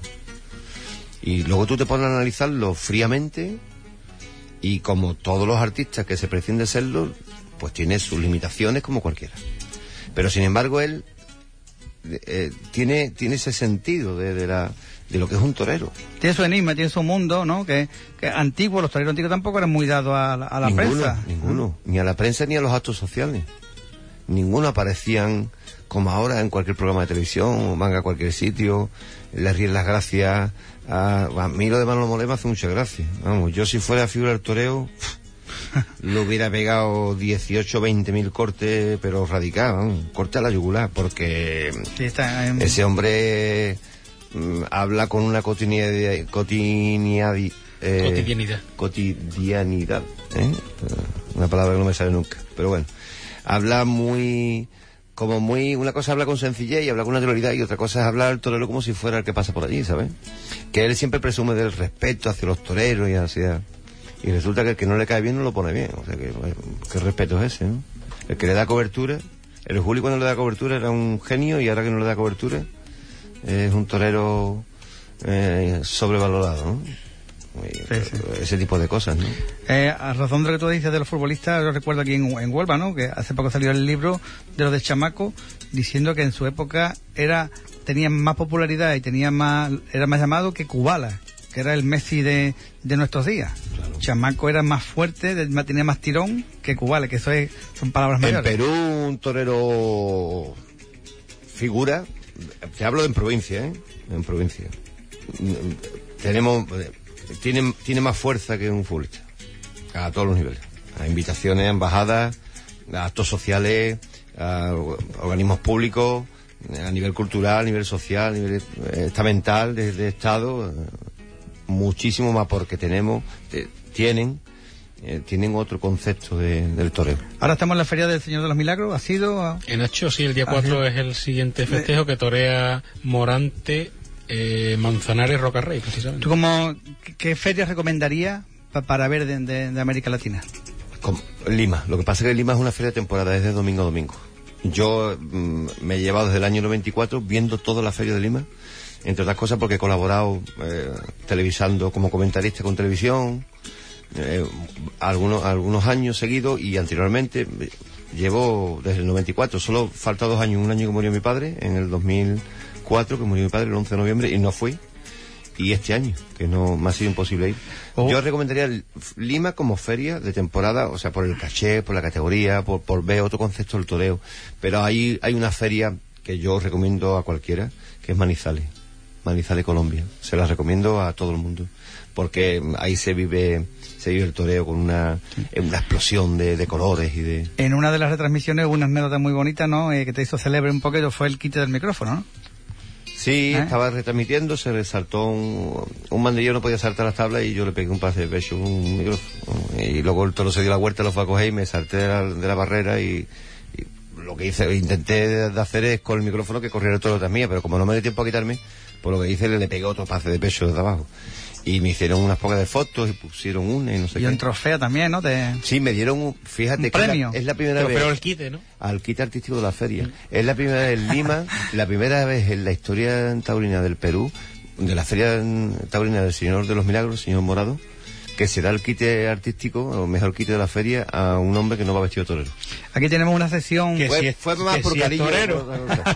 Y luego tú te pones a analizarlo fríamente... Y como todos los artistas que se pretende serlo, pues tiene sus limitaciones como cualquiera. Pero sin embargo él eh, tiene tiene ese sentido de, de la de lo que es un torero. Tiene su enigma, tiene su mundo, ¿no? Que, que antiguo, los toreros antiguos tampoco eran muy dados a la, a la ninguno, prensa. Ninguno, ni a la prensa ni a los actos sociales. Ninguno aparecían como ahora en cualquier programa de televisión, o van a cualquier sitio, les ríen las gracias. A, a mí lo de Manolo Molé me hace mucha gracia. Vamos, yo si fuera figura del toreo, le hubiera pegado dieciocho, veinte mil cortes, pero radical, corte a la yugular, porque sí, está en... ese hombre mm, habla con una cotidianidad, cotidianidad, eh, cotidianidad, cotidianidad, ¿eh? Una palabra que no me sale nunca, pero bueno, habla muy... como muy, una cosa habla con sencillez y habla con naturalidad, y otra cosa es hablar al torero como si fuera el que pasa por allí, ¿sabes? Que él siempre presume del respeto hacia los toreros y hacia... Y resulta que el que no le cae bien no lo pone bien. O sea, que qué respeto es ese, ¿no? El que le da cobertura, el Juli cuando le da cobertura era un genio, y ahora que no le da cobertura es un torero eh, sobrevalorado, ¿no? Sí, sí. Ese tipo de cosas, ¿no? Eh, a razón de lo que tú dices de los futbolistas, yo recuerdo aquí en, en Huelva, ¿no? Que hace poco salió el libro de los de Chamaco, diciendo que en su época era tenían más popularidad y tenía más era más llamado que Kubala, que era el Messi de, de nuestros días. Claro. Chamaco era más fuerte, tenía más tirón que Kubala, que eso es, son palabras en mayores. En Perú, un torero figura, te hablo de en provincia, ¿eh? En provincia. Tenemos... Tiene, tiene más fuerza que un futbolista, a todos los niveles, a invitaciones, a embajadas, a actos sociales, a organismos públicos, a nivel cultural, a nivel social, a nivel eh, estamental, de, de Estado, eh, muchísimo más, porque tenemos, eh, tienen, eh, tienen otro concepto de, del toreo. Ahora estamos en la Feria del Señor de los Milagros, ¿ha sido? A... En Acho, sí, el día cuatro es el siguiente festejo que torea Morante, eh, Manzanares, Rocarrey, precisamente. ¿Tú cómo, qué ferias recomendarías pa, para ver de, de, de América Latina? Con Lima. Lo que pasa es que Lima es una feria de temporada, es de domingo a domingo. Yo mmm, me he llevado desde el año noventa y cuatro viendo toda la feria de Lima, entre otras cosas porque he colaborado eh, televisando como comentarista con televisión eh, algunos, algunos años seguidos, y anteriormente llevo desde el noventa y cuatro, solo falta dos años, un año que murió mi padre, en el dos mil cuatro que murió mi padre el once de noviembre, y no fui. Y este año, que no me ha sido imposible ir. Oh. Yo recomendaría Lima como feria de temporada, o sea, por el caché, por la categoría, por, por ver otro concepto del toreo. Pero ahí hay una feria que yo recomiendo a cualquiera, que es Manizales. Manizales, Colombia. Se la recomiendo a todo el mundo. Porque ahí se vive se vive el toreo con una, una explosión de, de colores y de... En una de las retransmisiones hubo una anécdota muy bonita, ¿no? Eh, que te hizo celebre un poquito, fue el quite del micrófono, ¿no? Sí, ¿Eh? Estaba retransmitiendo, se le saltó un, un mandillo, no podía saltar las tablas y yo le pegué un pase de pecho, un micrófono. Y luego el toro se dio la vuelta, lo fue a coger y me salté de la, de la barrera y, y lo que hice, intenté de hacer es con el micrófono que corriera el toro tras mía, pero como no me dio tiempo a quitarme, pues lo que hice le, le pegué otro pase de pecho desde abajo. Y me hicieron unas pocas de fotos y pusieron una y no sé y qué. Y un trofeo también, ¿no? De... Sí, me dieron un, fíjate un que premio. Es, la, es la primera trofeo vez. Al quite, ¿no? Al quite artístico de la feria. Es la primera vez en Lima, la primera vez en la historia taurina del Perú, de la feria taurina del Señor de los Milagros, Señor Morado, que se da el quite artístico, o mejor quite de la feria, a un hombre que no va vestido de torero. Aquí tenemos una sesión... Que fue, si es, fue más que por si cariño. torero.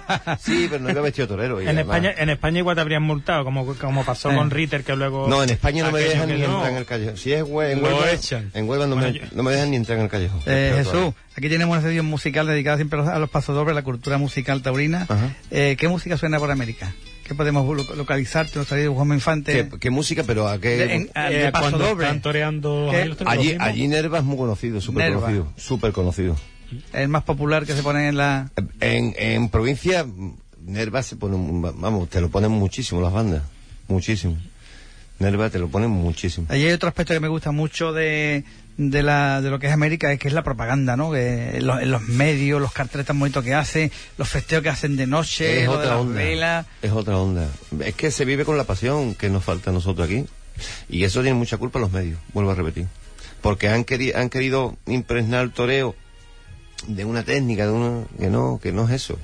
Sí, pero no iba vestido de torero. En España, en España igual te habrían multado, como, como pasó eh. con Ritter, que luego... No, en España no me dejan ni no. entrar en el callejón. Si es hue en Lo Huelva, echan. en Huelva no, bueno, me, yo... no me dejan ni entrar en el callejón. Eh, Jesús, aquí tenemos una sesión musical dedicada siempre a los pasodobles, a la cultura musical taurina. Eh, ¿Qué música suena por América? ¿Qué podemos localizarte? Nos ha salido Juan Infante. ¿Qué, ¿Qué música? Pero a qué... De, en, a, de eh, paso doble. Están toreando... Allí, allí Nerva es muy conocido, súper conocido. Súper conocido. El más popular que se pone en la... En, en provincia, Nerva se pone... Vamos, te lo ponen muchísimo las bandas. Muchísimo. Nerva te lo ponen muchísimo. Allí hay otro aspecto que me gusta mucho de... de la de lo que es América, es que es la propaganda, ¿no? Que en los, en los medios, los carteles tan bonitos que hacen, los festeos que hacen de noche, es lo otra de las onda, velas. Es otra onda. Es que se vive con la pasión que nos falta a nosotros aquí. Y eso tiene mucha culpa los medios, vuelvo a repetir. Porque han, queri han querido impregnar el toreo de una técnica, de una que no, que no es eso.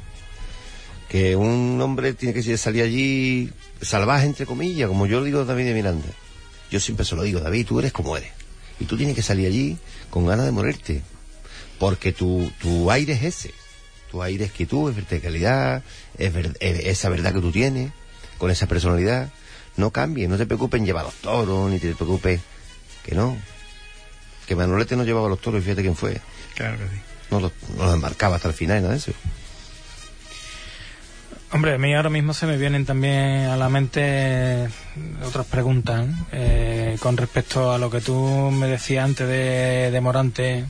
Que un hombre tiene que salir allí salvaje, entre comillas, como yo lo digo a David de Miranda. Yo siempre se lo digo, David, tú eres como eres. Y tú tienes que salir allí con ganas de morirte. Porque tu, tu aire es ese. Tu aire es quietud, es verticalidad, es, ver, es esa verdad que tú tienes, con esa personalidad. No cambies, no te preocupes en llevar los toros, ni te preocupes. Que no. Que Manolete no llevaba los toros, y fíjate quién fue. Claro que sí. No los, no los marcaba hasta el final, nada de eso. Hombre, a mí ahora mismo se me vienen también a la mente otras preguntas, eh, con respecto a lo que tú me decías antes de, de Morante.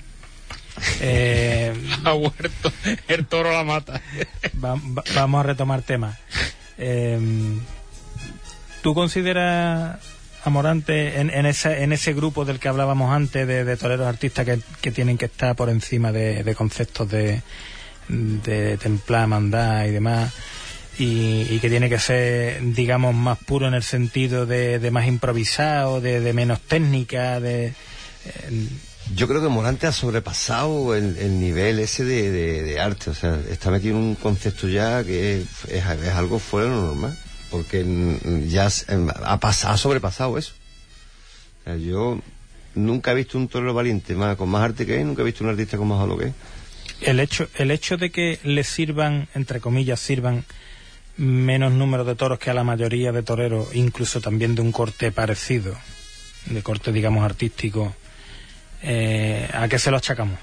Eh, ha muerto, el toro la mata. va, va, vamos a retomar temas. Eh, ¿Tú consideras a Morante en, en, ese, en ese grupo del que hablábamos antes de, de toreros artistas que, que tienen que estar por encima de, de conceptos de, de templar, mandar y demás? Y, y que tiene que ser, digamos, más puro en el sentido de, de más improvisado, de, de menos técnica, de... Eh... Yo creo que Morante ha sobrepasado el, el nivel ese de, de, de arte, o sea, está metido en un concepto ya que es, es, es algo fuera de lo normal, porque ya ha, pasado, ha sobrepasado eso. O sea, yo nunca he visto un torero valiente más, con más arte que él, nunca he visto un artista con más oro que él. El hecho, el hecho de que le sirvan, entre comillas, sirvan menos número de toros que a la mayoría de toreros, incluso también de un corte parecido, de corte, digamos, artístico, eh, ¿a qué se lo achacamos?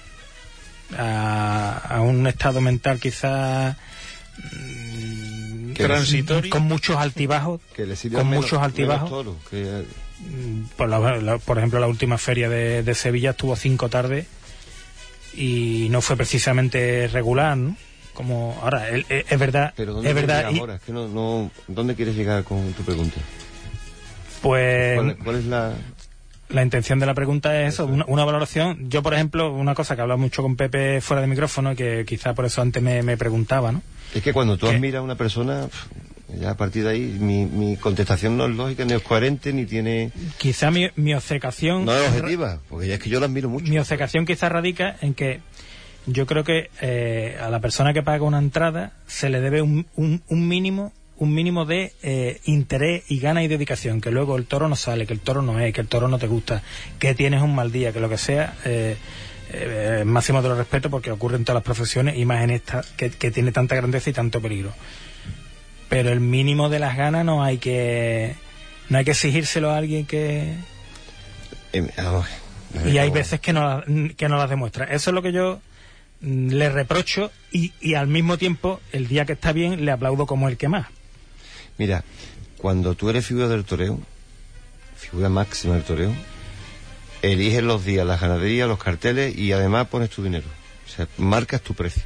A, a un estado mental quizás transitorio, con muchos altibajos, que le con menos, muchos altibajos. Toros, que... por, la, la, por ejemplo, la última feria de, de Sevilla estuvo cinco tardes y no fue precisamente regular, ¿no? como ahora es, es verdad, Pero ¿dónde es verdad. quieres llegar Y, ahora? Es que no, no, ¿dónde quieres llegar con tu pregunta? pues ¿Cuál, cuál es la...? la intención de la pregunta es eso, una, una valoración. Yo, por ejemplo, una cosa que he hablado mucho con Pepe fuera de micrófono, que quizá por eso antes me, me preguntaba, ¿no? Es que cuando tú ¿Qué? admiras a una persona, ya a partir de ahí, mi, mi contestación no es lógica, ni es coherente, ni tiene... Quizá mi, mi obcecación... No es objetiva, porque ya es que yo la admiro mucho. Mi obcecación quizá radica en que yo creo que eh, a la persona que paga una entrada se le debe un, un, un mínimo un mínimo de eh, interés y gana y dedicación, que luego el toro no sale, que el toro no es, que el toro no te gusta, que tienes un mal día, que lo que sea, eh, eh, máximo de los respeto, porque ocurre en todas las profesiones y más en esta que, que tiene tanta grandeza y tanto peligro. Pero el mínimo de las ganas no hay que no hay que exigírselo a alguien que... Eh, oh, y hay oh. veces que no, que no las demuestra. Eso es lo que yo mm, le reprocho y, y al mismo tiempo, el día que está bien, le aplaudo como el que más. Mira, cuando tú eres figura del toreo, figura máxima del toreo, eliges los días, las ganaderías, los carteles y además pones tu dinero. O sea, marcas tu precio.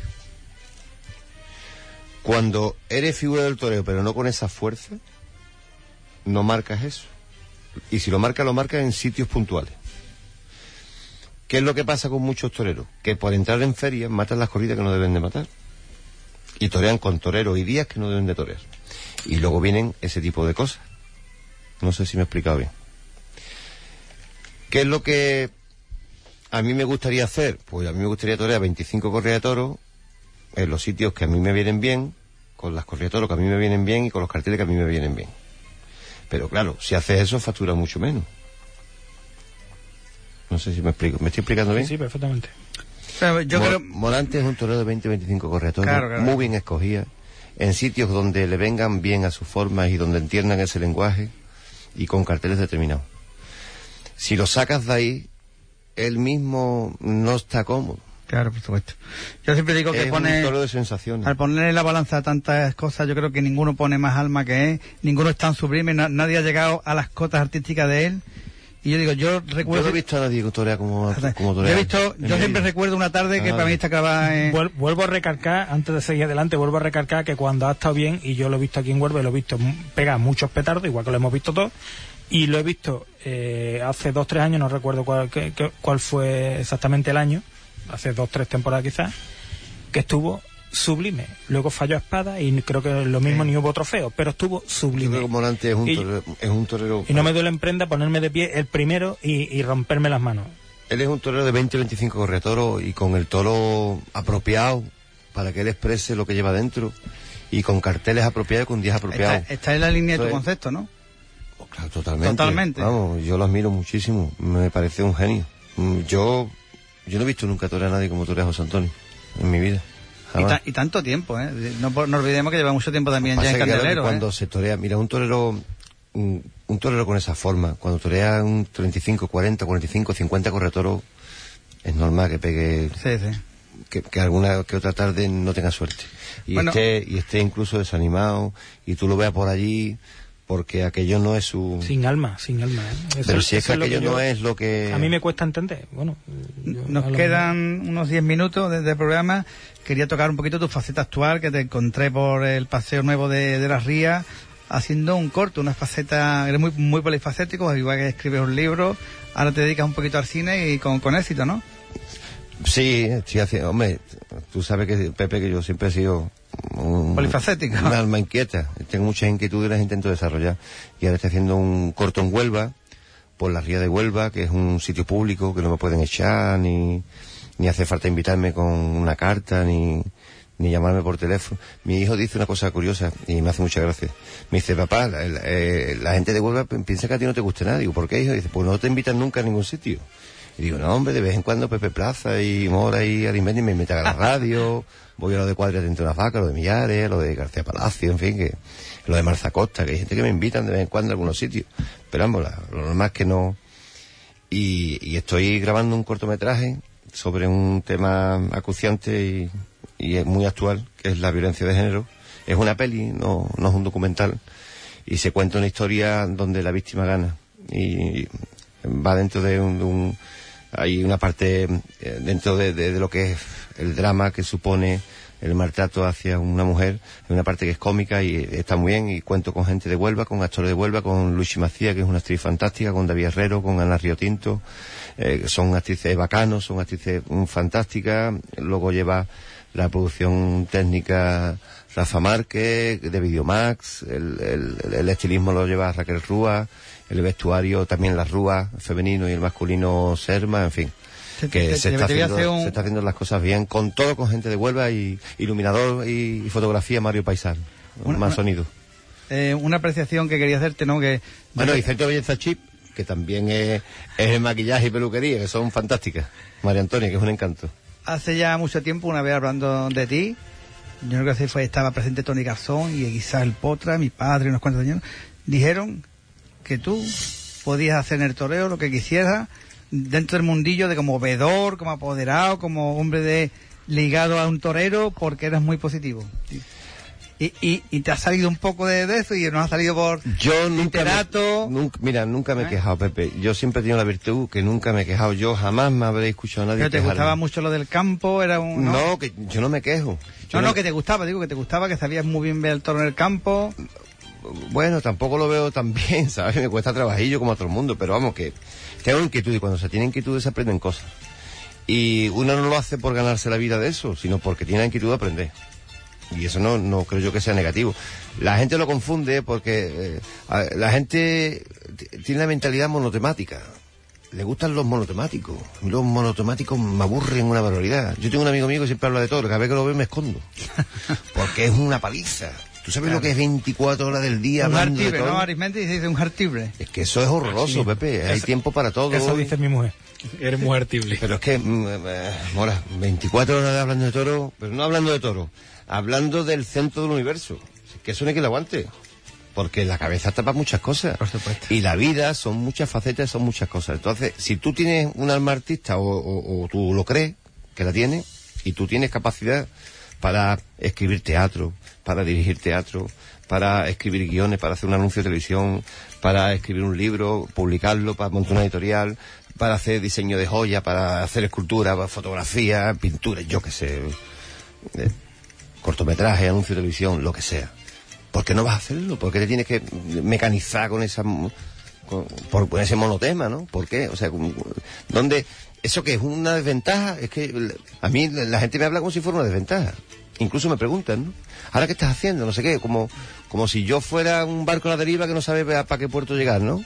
Cuando eres figura del toreo, pero no con esa fuerza, no marcas eso. Y si lo marcas, lo marcas en sitios puntuales. ¿Qué es lo que pasa con muchos toreros? Que por entrar en ferias matan las corridas que no deben de matar. Y torean con toreros y días que no deben de torear. Y luego vienen ese tipo de cosas. No sé si me he explicado bien. ¿Qué es lo que a mí me gustaría hacer? Pues a mí me gustaría torear veinticinco corridas de toros en los sitios que a mí me vienen bien, con las corridas de toros que a mí me vienen bien y con los carteles que a mí me vienen bien. Pero claro, si haces eso, factura mucho menos. No sé si me explico. ¿Me estoy explicando bien? Sí, sí, perfectamente. Pero yo Mo- creo... Morante es un torero de veinte veinticinco corridas de toros, Claro, claro. muy bien escogida, en sitios donde le vengan bien a sus formas y donde entiendan ese lenguaje y con carteles determinados. Si lo sacas de ahí, él mismo no está cómodo. Claro, por supuesto. Yo siempre digo que Es pone... un toro de sensaciones. Al poner en la balanza tantas cosas, yo creo que ninguno pone más alma que él, ninguno es tan sublime, na- nadie ha llegado a las cotas artísticas de él. Y yo digo, yo Yo recuerdo... no he visto a nadie que torea como, como yo torea. he visto, en yo mi siempre vida. recuerdo una tarde que Ah. para mí está clavada en... Vuel- Vuelvo a recalcar, antes de seguir adelante, vuelvo a recalcar que cuando ha estado bien, y yo lo he visto aquí en Huelva, y lo he visto m- pegar muchos petardos, igual que lo hemos visto todos, y lo he visto eh, hace dos, tres años, no recuerdo cuál, qué- qué- cuál fue exactamente el año, hace dos, tres temporadas quizás, que estuvo sublime. Luego falló a espada y creo que lo mismo Sí. ni hubo trofeo, pero estuvo Yo sublime. creo que Morante es un Y- torero, es un torero... Y no me duele en prenda ponerme de pie el primero y, y romperme las manos. Él es un torero de veinte veinticinco corridas de toros y con el toro apropiado para que él exprese lo que lleva dentro y con carteles apropiados y con días apropiados. Está, está en la línea de tu Entonces, concepto, ¿no? Oh, claro, totalmente. Totalmente. Vamos, yo lo admiro muchísimo. Me parece un genio. Mm, Yo, yo no he visto nunca torear a nadie como torea José Antonio en mi vida. Y, Jamás. ta- y tanto tiempo, ¿eh? No, por- no olvidemos que lleva mucho tiempo también Pasa ya en que, claro, que Candelero, cuando ¿eh? se torea, mira, un torero, un, un torero con esa forma, cuando torea un treinta y cinco, cuarenta, cuarenta y cinco, cincuenta corretoros, es normal que pegue, Sí, sí. que, que alguna que otra tarde no tenga suerte. Y Bueno. esté, y esté incluso desanimado, y tú lo veas por allí, porque aquello no es su... Sin alma, sin alma. ¿eh? Eso- Pero si es eso que lo aquello yo- no es lo que... A mí me cuesta entender. Bueno, yo- Nos a lo quedan unos diez minutos de, de programa. Quería tocar un poquito tu faceta actual, que te encontré por el Paseo Nuevo de, de las Rías, haciendo un corto, una faceta... Eres muy, muy polifacético, igual que escribes un libro, ahora te dedicas un poquito al cine y con, con éxito, ¿no? Sí, estoy haciendo... Hombre, tú sabes que, Pepe, que yo siempre he sido... Un, Polifacético. Un alma inquieta. Tengo muchas inquietudes y las intento desarrollar. Y ahora estoy haciendo un corto en Huelva, por la Ría de Huelva, que es un sitio público que no me pueden echar, ni, ni hace falta invitarme con una carta, ni, ni llamarme por teléfono. Mi hijo dice una cosa curiosa y me hace mucha gracia. Me dice, papá, la, la, eh, la gente de Huelva piensa que a ti no te gusta nada. Digo, ¿por qué, hijo? Dice, pues no te invitan nunca a ningún sitio. Y digo, no, hombre, de vez en cuando Pepe Plaza y Mora y Arismendi me invitan a la radio, voy a lo de Cuadras de Entre unas Vacas, lo de Millares, lo de García Palacio, en fin, que lo de Marza Costa, que hay gente que me invitan de vez en cuando a algunos sitios. Pero vamos, la, lo normal es que no. Y, y estoy grabando un cortometraje sobre un tema acuciante y, y es muy actual, que es la violencia de género. Es una peli, no, no es un documental, y se cuenta una historia donde la víctima gana. Y, y va dentro de un, de un hay una parte eh, dentro de, de, de lo que es el drama que supone el maltrato hacia una mujer, es una parte que es cómica y está muy bien, y cuento con gente de Huelva, con actores de Huelva, con Luchi Macía, que es una actriz fantástica, con David Herrero, con Ana Río Tinto, eh, son actrices bacanos, son actrices um, fantásticas. Luego lleva la producción técnica Rafa Márquez, de Videomax, el, el, el estilismo lo lleva Raquel Rúa, el vestuario también las Rúas, femenino y el masculino Serma, en fin. Te, que te, se, te, está te haciendo, un... se está haciendo las cosas bien, con todo, con gente de Huelva, y iluminador y, y fotografía Mario Paisán, una, más una, sonido. Eh, una apreciación que quería hacerte, ¿no? Que bueno, y Centro de Belleza Chip, que también es, es maquillaje y peluquería, que son fantásticas. María Antonia, que es un encanto. Hace ya mucho tiempo, una vez hablando de ti, yo creo que así fue, estaba presente Tony Garzón y quizás el Potra, mi padre y unos cuantos años, dijeron que tú podías hacer en el toreo lo que quisieras dentro del mundillo de como vedor, como apoderado, como hombre de ligado a un torero, porque eras muy positivo. Y, y, y te ha salido un poco de, de eso y nos ha salido por yo nunca, literato. Me, nunca Mira, nunca me he ¿Eh? quejado, Pepe. Yo siempre he tenido la virtud que nunca me he quejado. Yo jamás me habré escuchado a nadie Pero te quejarme. gustaba mucho lo del campo, era un... No, no, que yo no me quejo. Yo no, no, no, que te gustaba, digo que te gustaba, que sabías muy bien ver el toro en el campo. Bueno, tampoco lo veo tan bien, ¿sabes? Me cuesta trabajillo como a todo el mundo, pero vamos, que tengo inquietud, y cuando se tiene inquietud se aprenden cosas. Y uno no lo hace por ganarse la vida de eso, sino porque tiene la inquietud de aprender. Y eso no, no creo yo que sea negativo. La gente lo confunde porque eh, la gente tiene la mentalidad monotemática. Le gustan los monotemáticos. Los monotemáticos me aburren una barbaridad. Yo tengo un amigo mío que siempre habla de todo, cada vez que lo veo me escondo. Porque es una paliza. ¿Tú sabes claro. lo que es veinticuatro horas del día? Un hablando hartibre, de todo? ¿no? Aritmética se dice un hartibre. Es que eso es horroroso, sí. Pepe. Hay eso, tiempo para todo. Eso dice mi mujer. Eres muy hartible. Pero es que, eh, Mora, veinticuatro horas hablando de toro, pero no hablando de toro, hablando del centro del universo. Que eso no hay que lo aguante. Porque la cabeza tapa muchas cosas. Por supuesto. Y la vida son muchas facetas, son muchas cosas. Entonces, si tú tienes un alma artista o, o, o tú lo crees, que la tienes, y tú tienes capacidad para escribir teatro, para dirigir teatro, para escribir guiones, para hacer un anuncio de televisión, para escribir un libro, publicarlo, para montar una editorial, para hacer diseño de joya, para hacer escultura, para fotografía, pintura, yo qué sé, eh, cortometraje, anuncio de televisión, lo que sea. ¿Por qué no vas a hacerlo? ¿Por qué te tienes que mecanizar con esa con, por, con ese monotema, ¿no? ¿Por qué? O sea, ¿dónde? ¿Eso que es una desventaja? Es que a mí la gente me habla como si fuera una desventaja. Incluso me preguntan, ¿no? ¿Ahora qué estás haciendo? No sé qué, como, como si yo fuera un barco a la deriva que no sabe para qué puerto llegar, ¿no?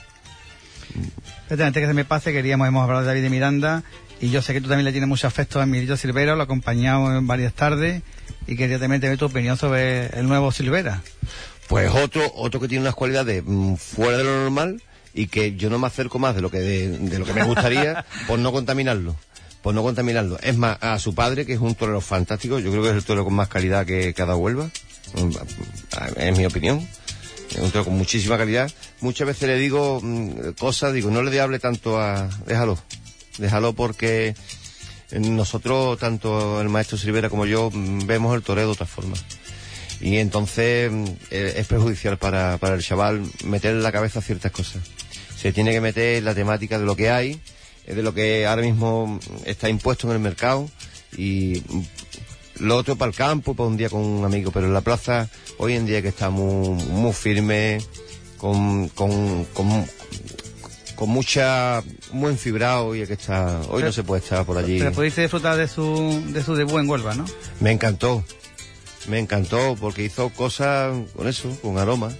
Pero antes que se me pase, queríamos, hemos hablado de David de Miranda, y yo sé que tú también le tienes mucho afecto a Emilio Silvera, lo he acompañado en varias tardes, y quería también tener tu opinión sobre el nuevo Silvera. Pues otro, otro que tiene unas cualidades mmm, fuera de lo normal, y que yo no me acerco más de lo que, de, de lo que me gustaría, por no contaminarlo. Por no contaminarlo. Es más, a su padre, que es un torero fantástico, yo creo que es el torero con más calidad que, que ha dado Huelva, es mi opinión. Es un torero con muchísima calidad. Muchas veces le digo mmm, cosas, digo, no le hable tanto a... Déjalo, déjalo porque nosotros, tanto el maestro Silvera como yo, mmm, vemos el toreo de otra forma. Y entonces mmm, es perjudicial para, para el chaval meter en la cabeza ciertas cosas. Se tiene que meter en la temática de lo que hay, de lo que ahora mismo está impuesto en el mercado, y lo otro para el campo, para un día con un amigo, pero en la plaza hoy en día que está muy, muy firme, con, con, con, con mucha, muy enfibrado, y es que está, hoy pero, no se puede estar por allí. Pero pudiste disfrutar de su, de su debut en Huelva, ¿no? Me encantó, me encantó, porque hizo cosas con eso, con aroma.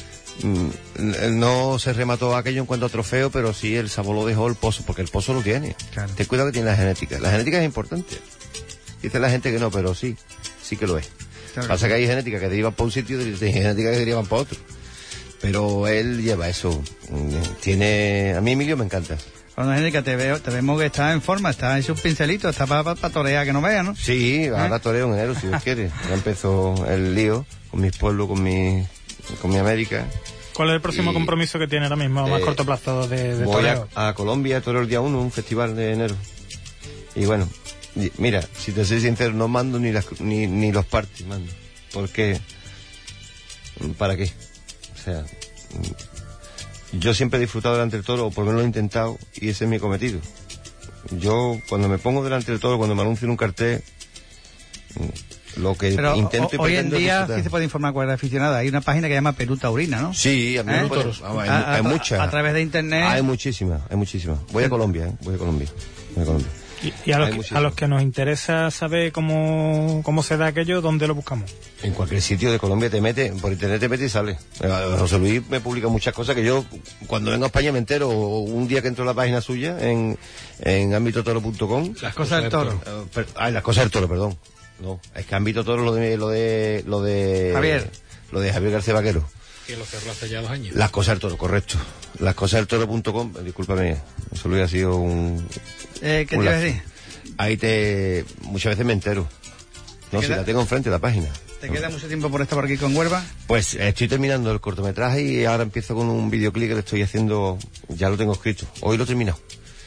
No se remató aquello en cuanto a trofeo, pero sí el sabor lo dejó el pozo, porque el pozo lo tiene. Claro. Ten cuidado que tiene la genética. La genética es importante. Dice la gente que no, pero sí, sí que lo es. Claro. Pasa que hay genética que derivan para un sitio y hay genética que derivan para otro. Pero él lleva eso. Tiene, a mí Emilio me encanta. Cuando Genética te veo, te vemos que está en forma, está en sus pincelitos, está para pa, pa torear que no vea, ¿no? Sí, ahora ¿Eh? toreo en enero, si Dios quiere. Ya empezó el lío con mis pueblos, con mi con mi América. ¿Cuál es el próximo y, compromiso que tiene ahora mismo a más eh, corto plazo de, de voy a, a Colombia, toreo el día uno, un festival de enero. Y bueno, y, mira, si te soy sincero, no mando ni las ni, ni los parties, mando. ¿Por qué? ¿Para qué? O sea, yo siempre he disfrutado delante del toro, o por lo menos lo he intentado, y ese es mi cometido. Yo, cuando me pongo delante del toro, cuando me anuncio en un cartel, lo que Pero intento y o, hoy en pretendo día disfrutar. sí se puede informar cuál es aficionado. Hay una página que se llama Perú Taurina, ¿no? Sí, a mí ¿Eh? me puede- vamos, hay, A- hay a- muchas. A través de internet. Hay muchísimas, hay muchísimas. Voy a Colombia, ¿eh? Voy a Colombia. Voy a Colombia. Y, y a, los Hay que, muchísimas. a los que nos interesa saber cómo, cómo se da aquello, ¿dónde lo buscamos? En cualquier sitio de Colombia te mete, por internet te mete y sale. Eh, José Luis me publica muchas cosas que yo, cuando vengo a España me entero, o un día que entro a la página suya, en, en ámbito toro punto com. Las cosas del toro. Eh, per- Ay, las cosas del toro, perdón. No, es que ámbito toro lo de, lo de, lo de... Javier. Lo de Javier García Vaquero. Que lo cerró hace ya dos años. Las cosas del toro, correcto. Las cosas del toro punto com, discúlpame, José Luis ha sido un... Eh, ¿Qué te un iba a lazo. decir? Ahí te, muchas veces me entero. No, si queda- la tengo enfrente, la página. ¿Te queda mucho tiempo por estar por aquí con Huelva? Pues eh, estoy terminando el cortometraje y ahora empiezo con un videoclip que le estoy haciendo, ya lo tengo escrito, hoy lo he terminado,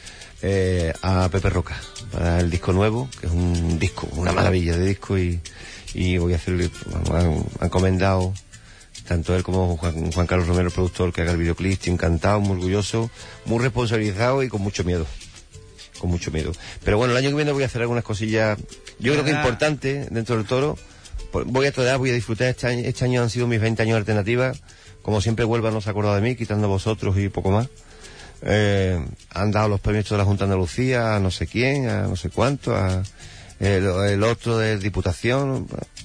eh, a Pepe Roca, para el disco nuevo, que es un disco, una maravilla de disco y, y voy a hacerle, vamos, han, han encomendado, tanto él como Juan, Juan Carlos Romero, el productor, que haga el videoclip, estoy encantado, muy orgulloso, muy responsabilizado y con mucho miedo. Con mucho miedo. Pero bueno, el año que viene voy a hacer algunas cosillas, yo creo que ¿Verdad? importantes dentro del toro. Pues voy a torear, voy a disfrutar. Este año, este año han sido mis veinte años de alternativa. Como siempre, Huelva no se ha acordado de mí, quitando a vosotros y poco más. Eh, han dado los premios de la Junta de Andalucía a no sé quién, a no sé cuánto, a el, el otro de Diputación.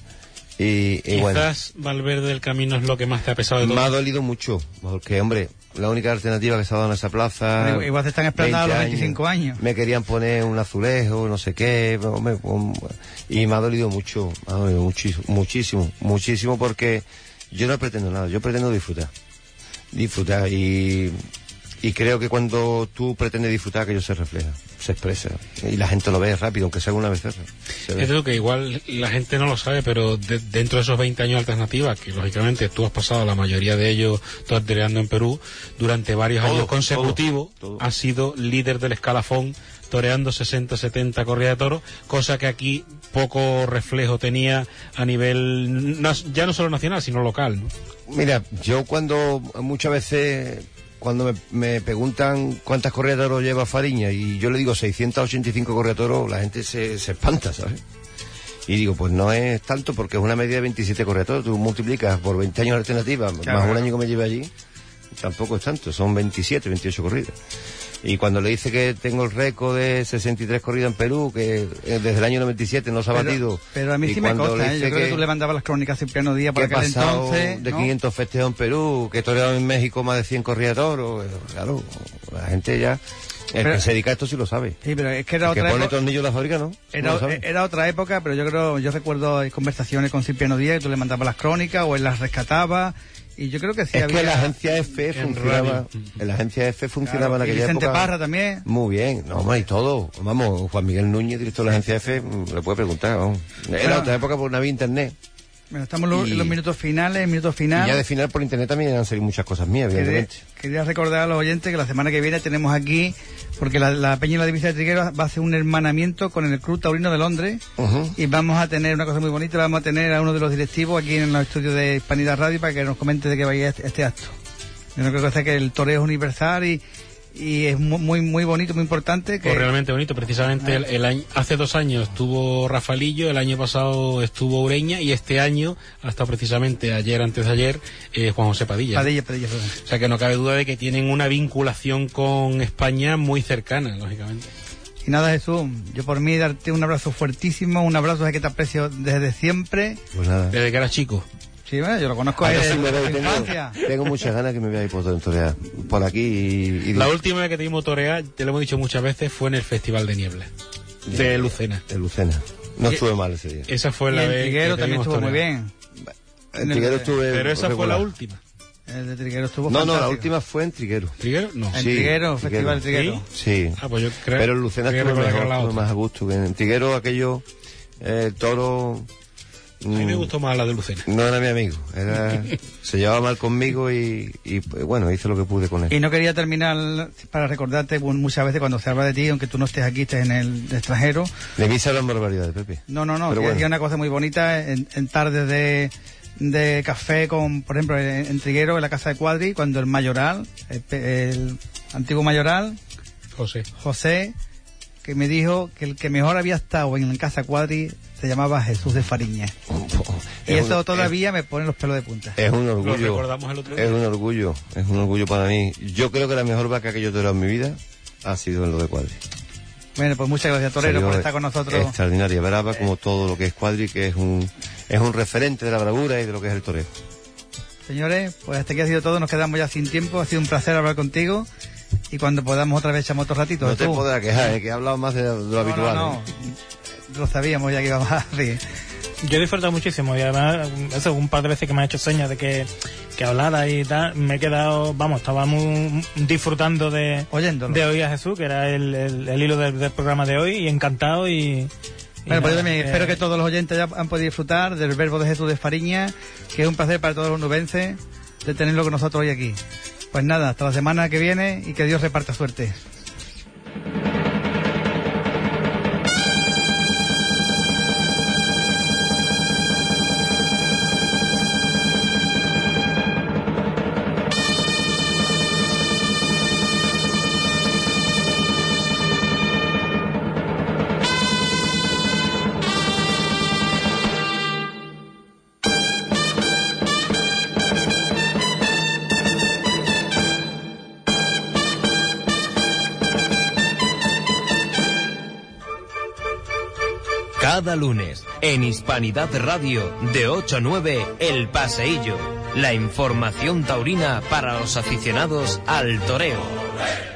Y, y bueno, Quizás Valverde del Camino es lo que más te ha pesado de todo. me ha dolido mucho, porque, hombre, la única alternativa que se ha dado en esa plaza... Igual- igual se están esperando a los veinte veinticinco años. Me querían poner un azulejo, no sé qué, hombre, um, y me ha dolido mucho, me ha dolido muchísimo, muchísimo, muchísimo, porque yo no pretendo nada, yo pretendo disfrutar, disfrutar, y, y creo que cuando tú pretendes disfrutar, aquello se refleja, se expresa, y la gente lo ve rápido, aunque sea una vez. Se ve. Es lo que igual la gente no lo sabe, pero de- dentro de esos veinte años de alternativa, que lógicamente tú has pasado la mayoría de ellos toreando en Perú, durante varios Todo, años consecutivos, todo, todo. has sido líder del escalafón, toreando sesenta setenta corridas de toros, cosa que aquí poco reflejo tenía a nivel, no- ya no solo nacional, sino local, ¿no? Mira, yo cuando muchas veces cuando me, me preguntan cuántas corridas de toros lleva Fariña y yo le digo seiscientos ochenta y cinco corridas de toros, la gente se, se espanta, ¿sabes? Y digo, pues no es tanto porque es una media de veintisiete corridas de toros. Tú multiplicas por veinte años de alternativa, Claro. más un año que me lleve allí, tampoco es tanto, son veintisiete, veintiocho corridas. Y cuando le dice que tengo el récord de sesenta y tres corridas en Perú, que eh, desde el año noventa y siete no se ha Pero, batido. pero a mí y sí me cuando consta, le ¿eh? dice Yo creo que tú le mandabas las crónicas a Cipriano Díaz por que he aquel pasado entonces. de ¿no? quinientos festejos en Perú, que he toreado en México más de cien corridas de toros. Claro, la gente ya, el Pero- que se dedica a esto sí lo sabe. Sí, pero es que era El que otra pone época. tornillos en la fábrica, ¿no? Era, No lo sabe. era otra época, pero yo creo, yo recuerdo conversaciones con Cipriano Díaz, que tú le mandabas las crónicas o él las rescataba, y yo creo que sí Es había... que la agencia F funcionaba, radio. en la agencia F funcionaba Claro, en y aquella Vicente época. Parra también. Muy bien, no, hombre, y todo. Vamos, Juan Miguel Núñez, director de la agencia F, mm, le puede preguntar, vamos. Era Bueno. otra época porque no había internet. Bueno, estamos en los- Y- en los minutos finales, en minutos Y finales. ya de final por internet también han salido muchas cosas mías, Quería, evidentemente. quería recordar a los oyentes que la semana que viene tenemos aquí, porque la, la Peña y la Divisa de Trigueros va a hacer un hermanamiento con el Club Taurino de Londres, Ujú. y vamos a tener una cosa muy bonita, vamos a tener a uno de los directivos aquí en los estudios de Hispanidad Radio para que nos comente de qué va a ir este, este acto. Yo creo que, que el toreo es universal y, y es mu- muy muy bonito, muy importante. Que Pues realmente bonito, precisamente el, el año, hace dos años estuvo Rafaelillo, el año pasado estuvo Ureña y este año, hasta precisamente ayer, antes de ayer, eh, Juan José Padilla. Padilla, Padilla, perdón. O sea que no cabe duda de que tienen una vinculación con España muy cercana, lógicamente. Y nada, Jesús, yo por mí darte un abrazo fuertísimo, un abrazo de que te aprecio desde siempre. Pues nada. Desde que era chico. Sí, bueno, yo lo conozco Ah, yo desde sí me veo, la tengo, infancia. tengo muchas ganas que me veáis por torear por aquí y, y La última vez que te vimos torear, te lo hemos dicho muchas veces, fue en el Festival de Niebla, de Lucena. de Lucena. No Y- estuve mal ese día. Esa fue Y la el vez Triguero que te también vimos estuvo muy torear. bien. En Triguero estuve Pero esa fue regular. la última. El de Triguero estuvo No, no, la fantástico. última fue en Triguero. ¿Triguero? No. En Sí, Triguero, Triguero. Festival Triguero. Sí. Ah, pues yo creo. Pero en Lucena creo estuve recordar que mejor, era la estuve otra. más a gusto. En Triguero aquello, eh, el toro... A mí mm, me gustó más la de Lucena. No era mi amigo, era, se llevaba mal conmigo y, y, pues, bueno, hice lo que pude con él. Y no quería terminar para recordarte bueno, muchas veces cuando se habla de ti, aunque tú no estés aquí, estés en el extranjero. De mí se hablan barbaridades, Pepe. No, no, no, Pero que bueno. es una cosa muy bonita en, en tardes de, de café con, por ejemplo, en, en Triguero, en la casa de Cuadri, cuando el mayoral, el, pe- el antiguo mayoral, José. José, que me dijo que el que mejor había estado en Casa Cuadri se llamaba Jesús de Fariña. Y Es eso un- todavía es- me pone los pelos de punta. Es un Lo orgullo. recordamos el otro día. Es un orgullo, es un orgullo para mí. Yo creo que la mejor vaca que yo he torado en mi vida ha sido en lo de Cuadri. Bueno, pues muchas gracias, Torero, Salió por estar con nosotros. Extraordinaria, brava, como todo lo que es Cuadri, que es un, es un referente de la bravura y de lo que es el toreo. Señores, pues hasta aquí ha sido todo, nos quedamos ya sin tiempo, ha sido un placer hablar contigo y cuando podamos otra vez echamos otro ratito. No te ¿Tú? podrás quejar, eh, que he hablado más de lo No, habitual. no, eh. no. Lo sabíamos ya que íbamos a decir. Yo he disfrutado muchísimo y además, eso, un par de veces que me ha hecho señas de que, que hablara y tal, me he quedado, vamos, estaba muy disfrutando de, Oyéndolo. de oír a Jesús, que era el, el, el hilo del, del programa de hoy, y encantado y... y Bueno, pues yo nada, también que- espero que todos los oyentes ya han podido disfrutar del verbo de Jesús de Fariña, que es un placer para todos los nubenses de tenerlo con nosotros hoy aquí. Pues nada, hasta la semana que viene y que Dios reparta suerte. Cada lunes, en Hispanidad Radio, de ocho a nueve, El Paseillo. La información taurina para los aficionados al toreo.